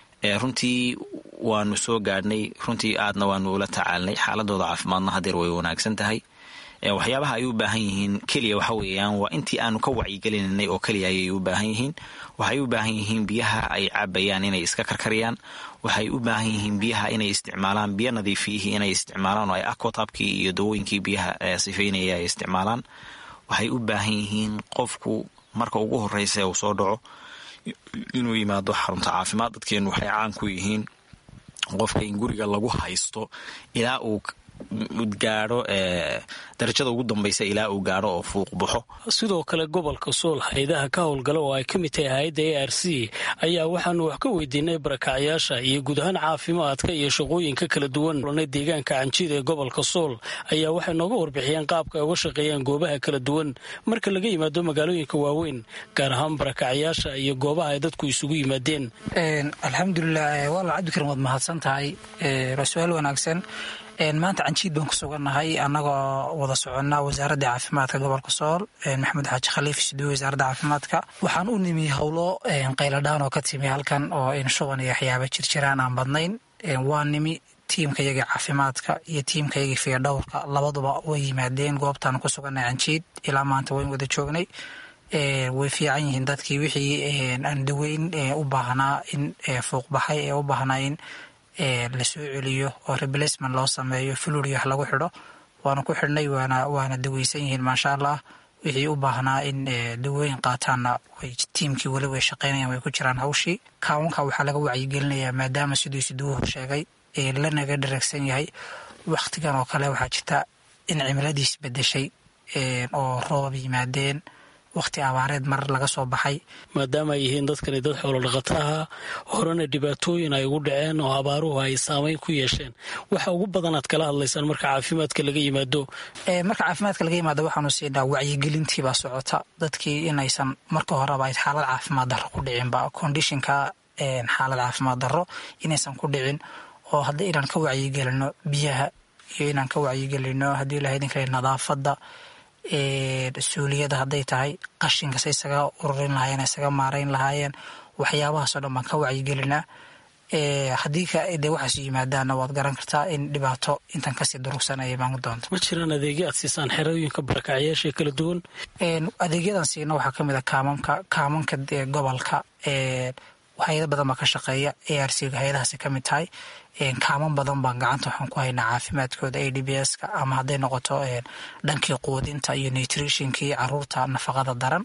X: runtii waanu soo gaadhnay, runtii aadna waanu ula tacaalnay. xaaladooda caafimaadna hadeer way wanaagsan tahay. waxyaabaha ay u baahan yihiin keliya waxa weeyaan waa intii aanu ka wacyigelinanay oo keliya ayay u baahan yihiin. waxay u baahan yihiin biyaha ay cabayaan inay iska karkariyaan. waxay u baahan yihiin biyaha inay isticmaalaan biyo nadiifiyihii inay isticmaalaan oo ay aquatabkii iyo dawooyinkii biyaha sifaynaya ay isticmaalaan. waxay u baahan yihiin qofku marka ugu horreysa uu soo dhaco inuu yimaado xarunta caafimaad. dadkeenu waxay caan ku yihiin qofka in guriga lagu haysto ilaa uu gaadho darajada ugu dambaysa ilaa uu gaadho oo fuuq baxo.
F: sidoo kale gobolka Sool hay'adaha ka howlgala oo ay ka mid tahay hay'adda ARC ayaa waxaanu wax ka weydiinay barakacayaasha iyo guud ahaan caafimaadka iyo shaqooyinka kala duwan deegaanka Canjiid ee gobolka Sool ayaa waxay nooga warbixiyeen qaabka ay uga shaqeeyaan goobaha kala duwan marka laga yimaado magaalooyinka waaweyn, gaar ahaan barakacayaasha iyo goobaha ay dadku isugu yimaadeen.
C: alxamdulilah, walaal Cabdikariim waad mahadsan tahay. su'aal wanaagsan. maanta Canjiid baan ku sugannahay annagoo wada soconnaa wasaaradda caafimaadka gobolka Sool, Maxamed Xaaji Khaliif sidoo wasaaradda caafimaadka. waxaan u nimi howlo qayladhaan oo ka timi halkan oo in shuban iyo waxyaabo jirjiraan aan badnayn. waa nimi tiimka yaga caafimaadka iyo tiimka yaga fiidhowrka labaduba way yimaadeen goobtaan ku sugannahay Canjiid. ilaa maanta wayn wada joognay. way fiican yihiin dadkii wixii aan daweyn u baahnaa in fuuq baxay ee u baahnaa in la soo celiyo oo replacement loo sameeyo, fluid wax lagu xidho waana ku xidhnay, waana daweysan yihiin maasha Allah. wixii u baahnaa in dawooyin qaataanna way tiimkii weli way shaqaynayaan, way ku jiraan hawshii. kaawanka waxaa laga wacyigelinayaa maadaama siduu siduuhu sheegay lanaga dharagsan yahay. wakhtigan oo kale waxaa jirta in cimiladiis bedeshay oo roobab yimaadeen, wakhti abaareed mar laga soo baxay.
F: maadaama ay yihiin dadkani dad xoolo dhaqato aha, horena dhibaatooyin ay ugu dhaceen oo abaaruhu ay saamayn ku yeesheen, waxa ugu badan aad kala hadlaysaan marka caafimaadka laga yimaado.
C: marka caafimaadka laga yimaado waxaanu siinaa wacyigelintii baa socota. dadkii inaysan marka horeba ay xaalad caafimaad darro ku dhicinba, conditionka xaalad caafimaad darro inaysan ku dhicin, oo hadda inaan ka wacyigelino biyaha iyo inaan ka wacyigelino haddii la haydin kale nadaafadda, suuliyada hadday tahay qashinkasa isaga ururin lahaayeen, isaga maarayn lahaayeen. waxyaabahaasoo dhan baan ka wacyigelinaa. haddii de waxaas yimaadaanna waad garan kartaa in dhibaato intan kasii durugsan ay imaan doonto.
F: ma jiraan adeegyo aad siisaan xerooyinka barakacayaasha kala duwan?
C: adeegyadan siina waxaa ka mid a kaamanka gobolka. hay-ado badan baa ka shaqeeya, ARC hay-adahaasi ka mid tahay. kaaman badan baan gacanta waxaan ku haynaa caafimaadkooda, ADBS-ka ama hadday noqoto dhankii quudinta iyo nutritionkii caruurta nafaqada daran,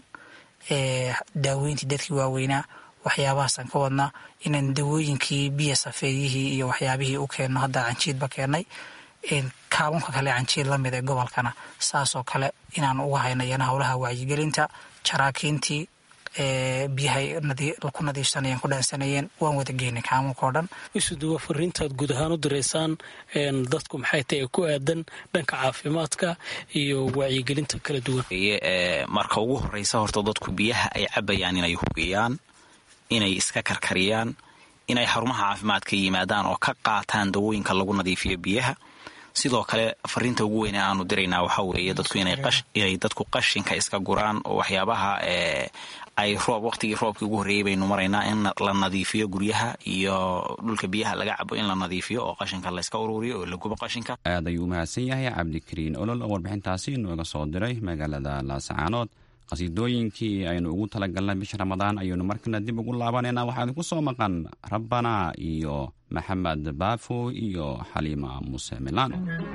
C: daaweyntii dadkii waaweynaa. waxyaabahaasaan ka wadnaa inaan dawooyinkii biyo safeeyihii iyo waxyaabihii u keenno. hadda Canjiidba keennay. kaabanka kale Canjiid lamid ee gobolkana saasoo kale inaan uga haynayana howlaha wacyigelinta, jaraakiintii biyahay ku nadiifsanayeen, ku dhaansanayeen, waan wada geynay kaamunkao dhan.
F: isuduwa fariintaad guud ahaan u diraysaan dadku maxay tahay ku aadan dhanka caafimaadka iyo wacyigelinta kala duwan?
X: marka ugu horreysa horta dadku biyaha ay cabayaan inay hugiyaan, inay iska karkariyaan, inay xarumaha caafimaadka yimaadaan oo ka qaataan dawooyinka lagu nadiifiyo biyaha. sidoo kale fariinta ugu weyn ee aanu diraynaa waxaa weeye dadku inay dadku qashinka iska guraan oo waxyaabaha ay waqtigii roobkii ugu horreeyey baynu maraynaa in la nadiifiyo guryaha iyo dhulka biyaha laga cabo in la nadiifiyo oo qashinka layska ururiyo oo la gubo qashinka.
V: aad ayuu u mahadsan yahay cabdikariin olol oo warbixintaasi nooga soo diray magaalada laascaanood. qasiidooyinkii aynu ugu talagalnay bisha ramadaan ayaynu markana dib ugu laabanaynaa. waxaa idinku soo maqan rabbana iyo maxamed baafo iyo xaliima muuse milaan.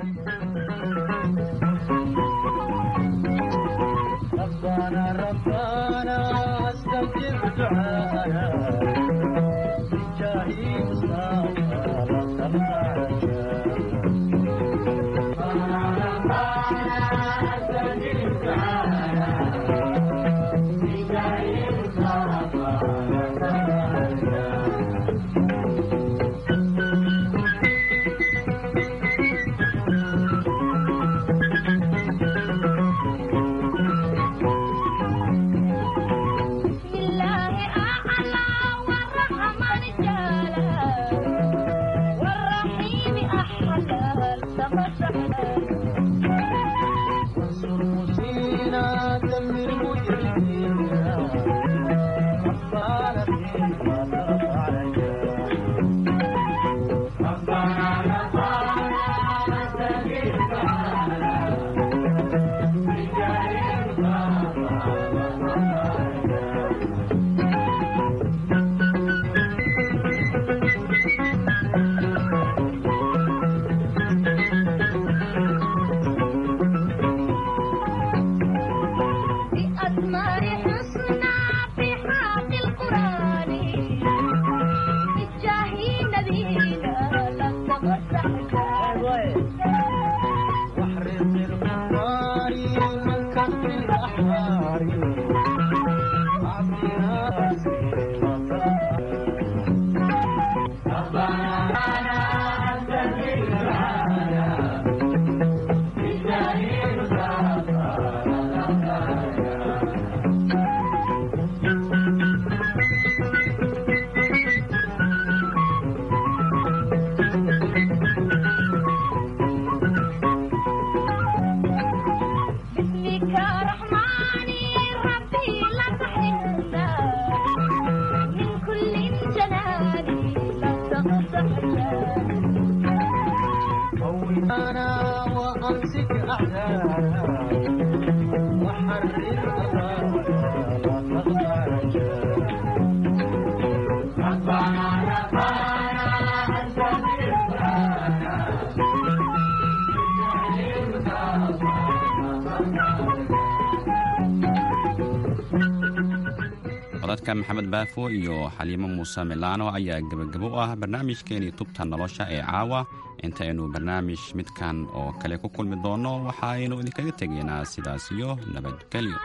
V: codadka maxamed baafo iyo xaliimo muuse milaano ayaa gebagabo u ah barnaamijkeenii tubta nolosha ee caawa. intaynu barnaamij midkan oo kale ku kulmi doonno waxaaynu idinkaga tegaynaa sidaas iyo nabadgelyo.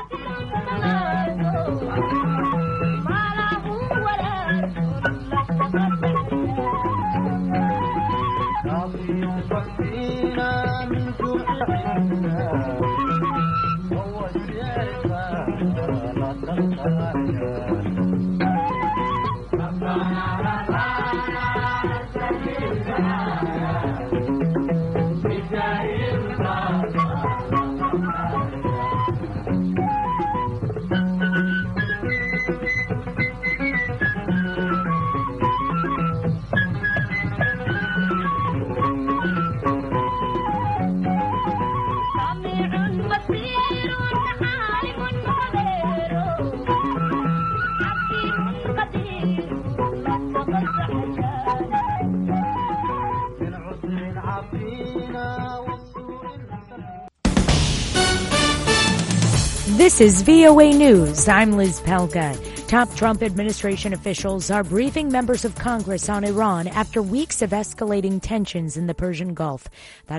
D: This is VOA News. I'm Liz Pelga. Top Trump administration officials are briefing members of Congress on Iran after weeks of escalating tensions in the Persian Gulf. That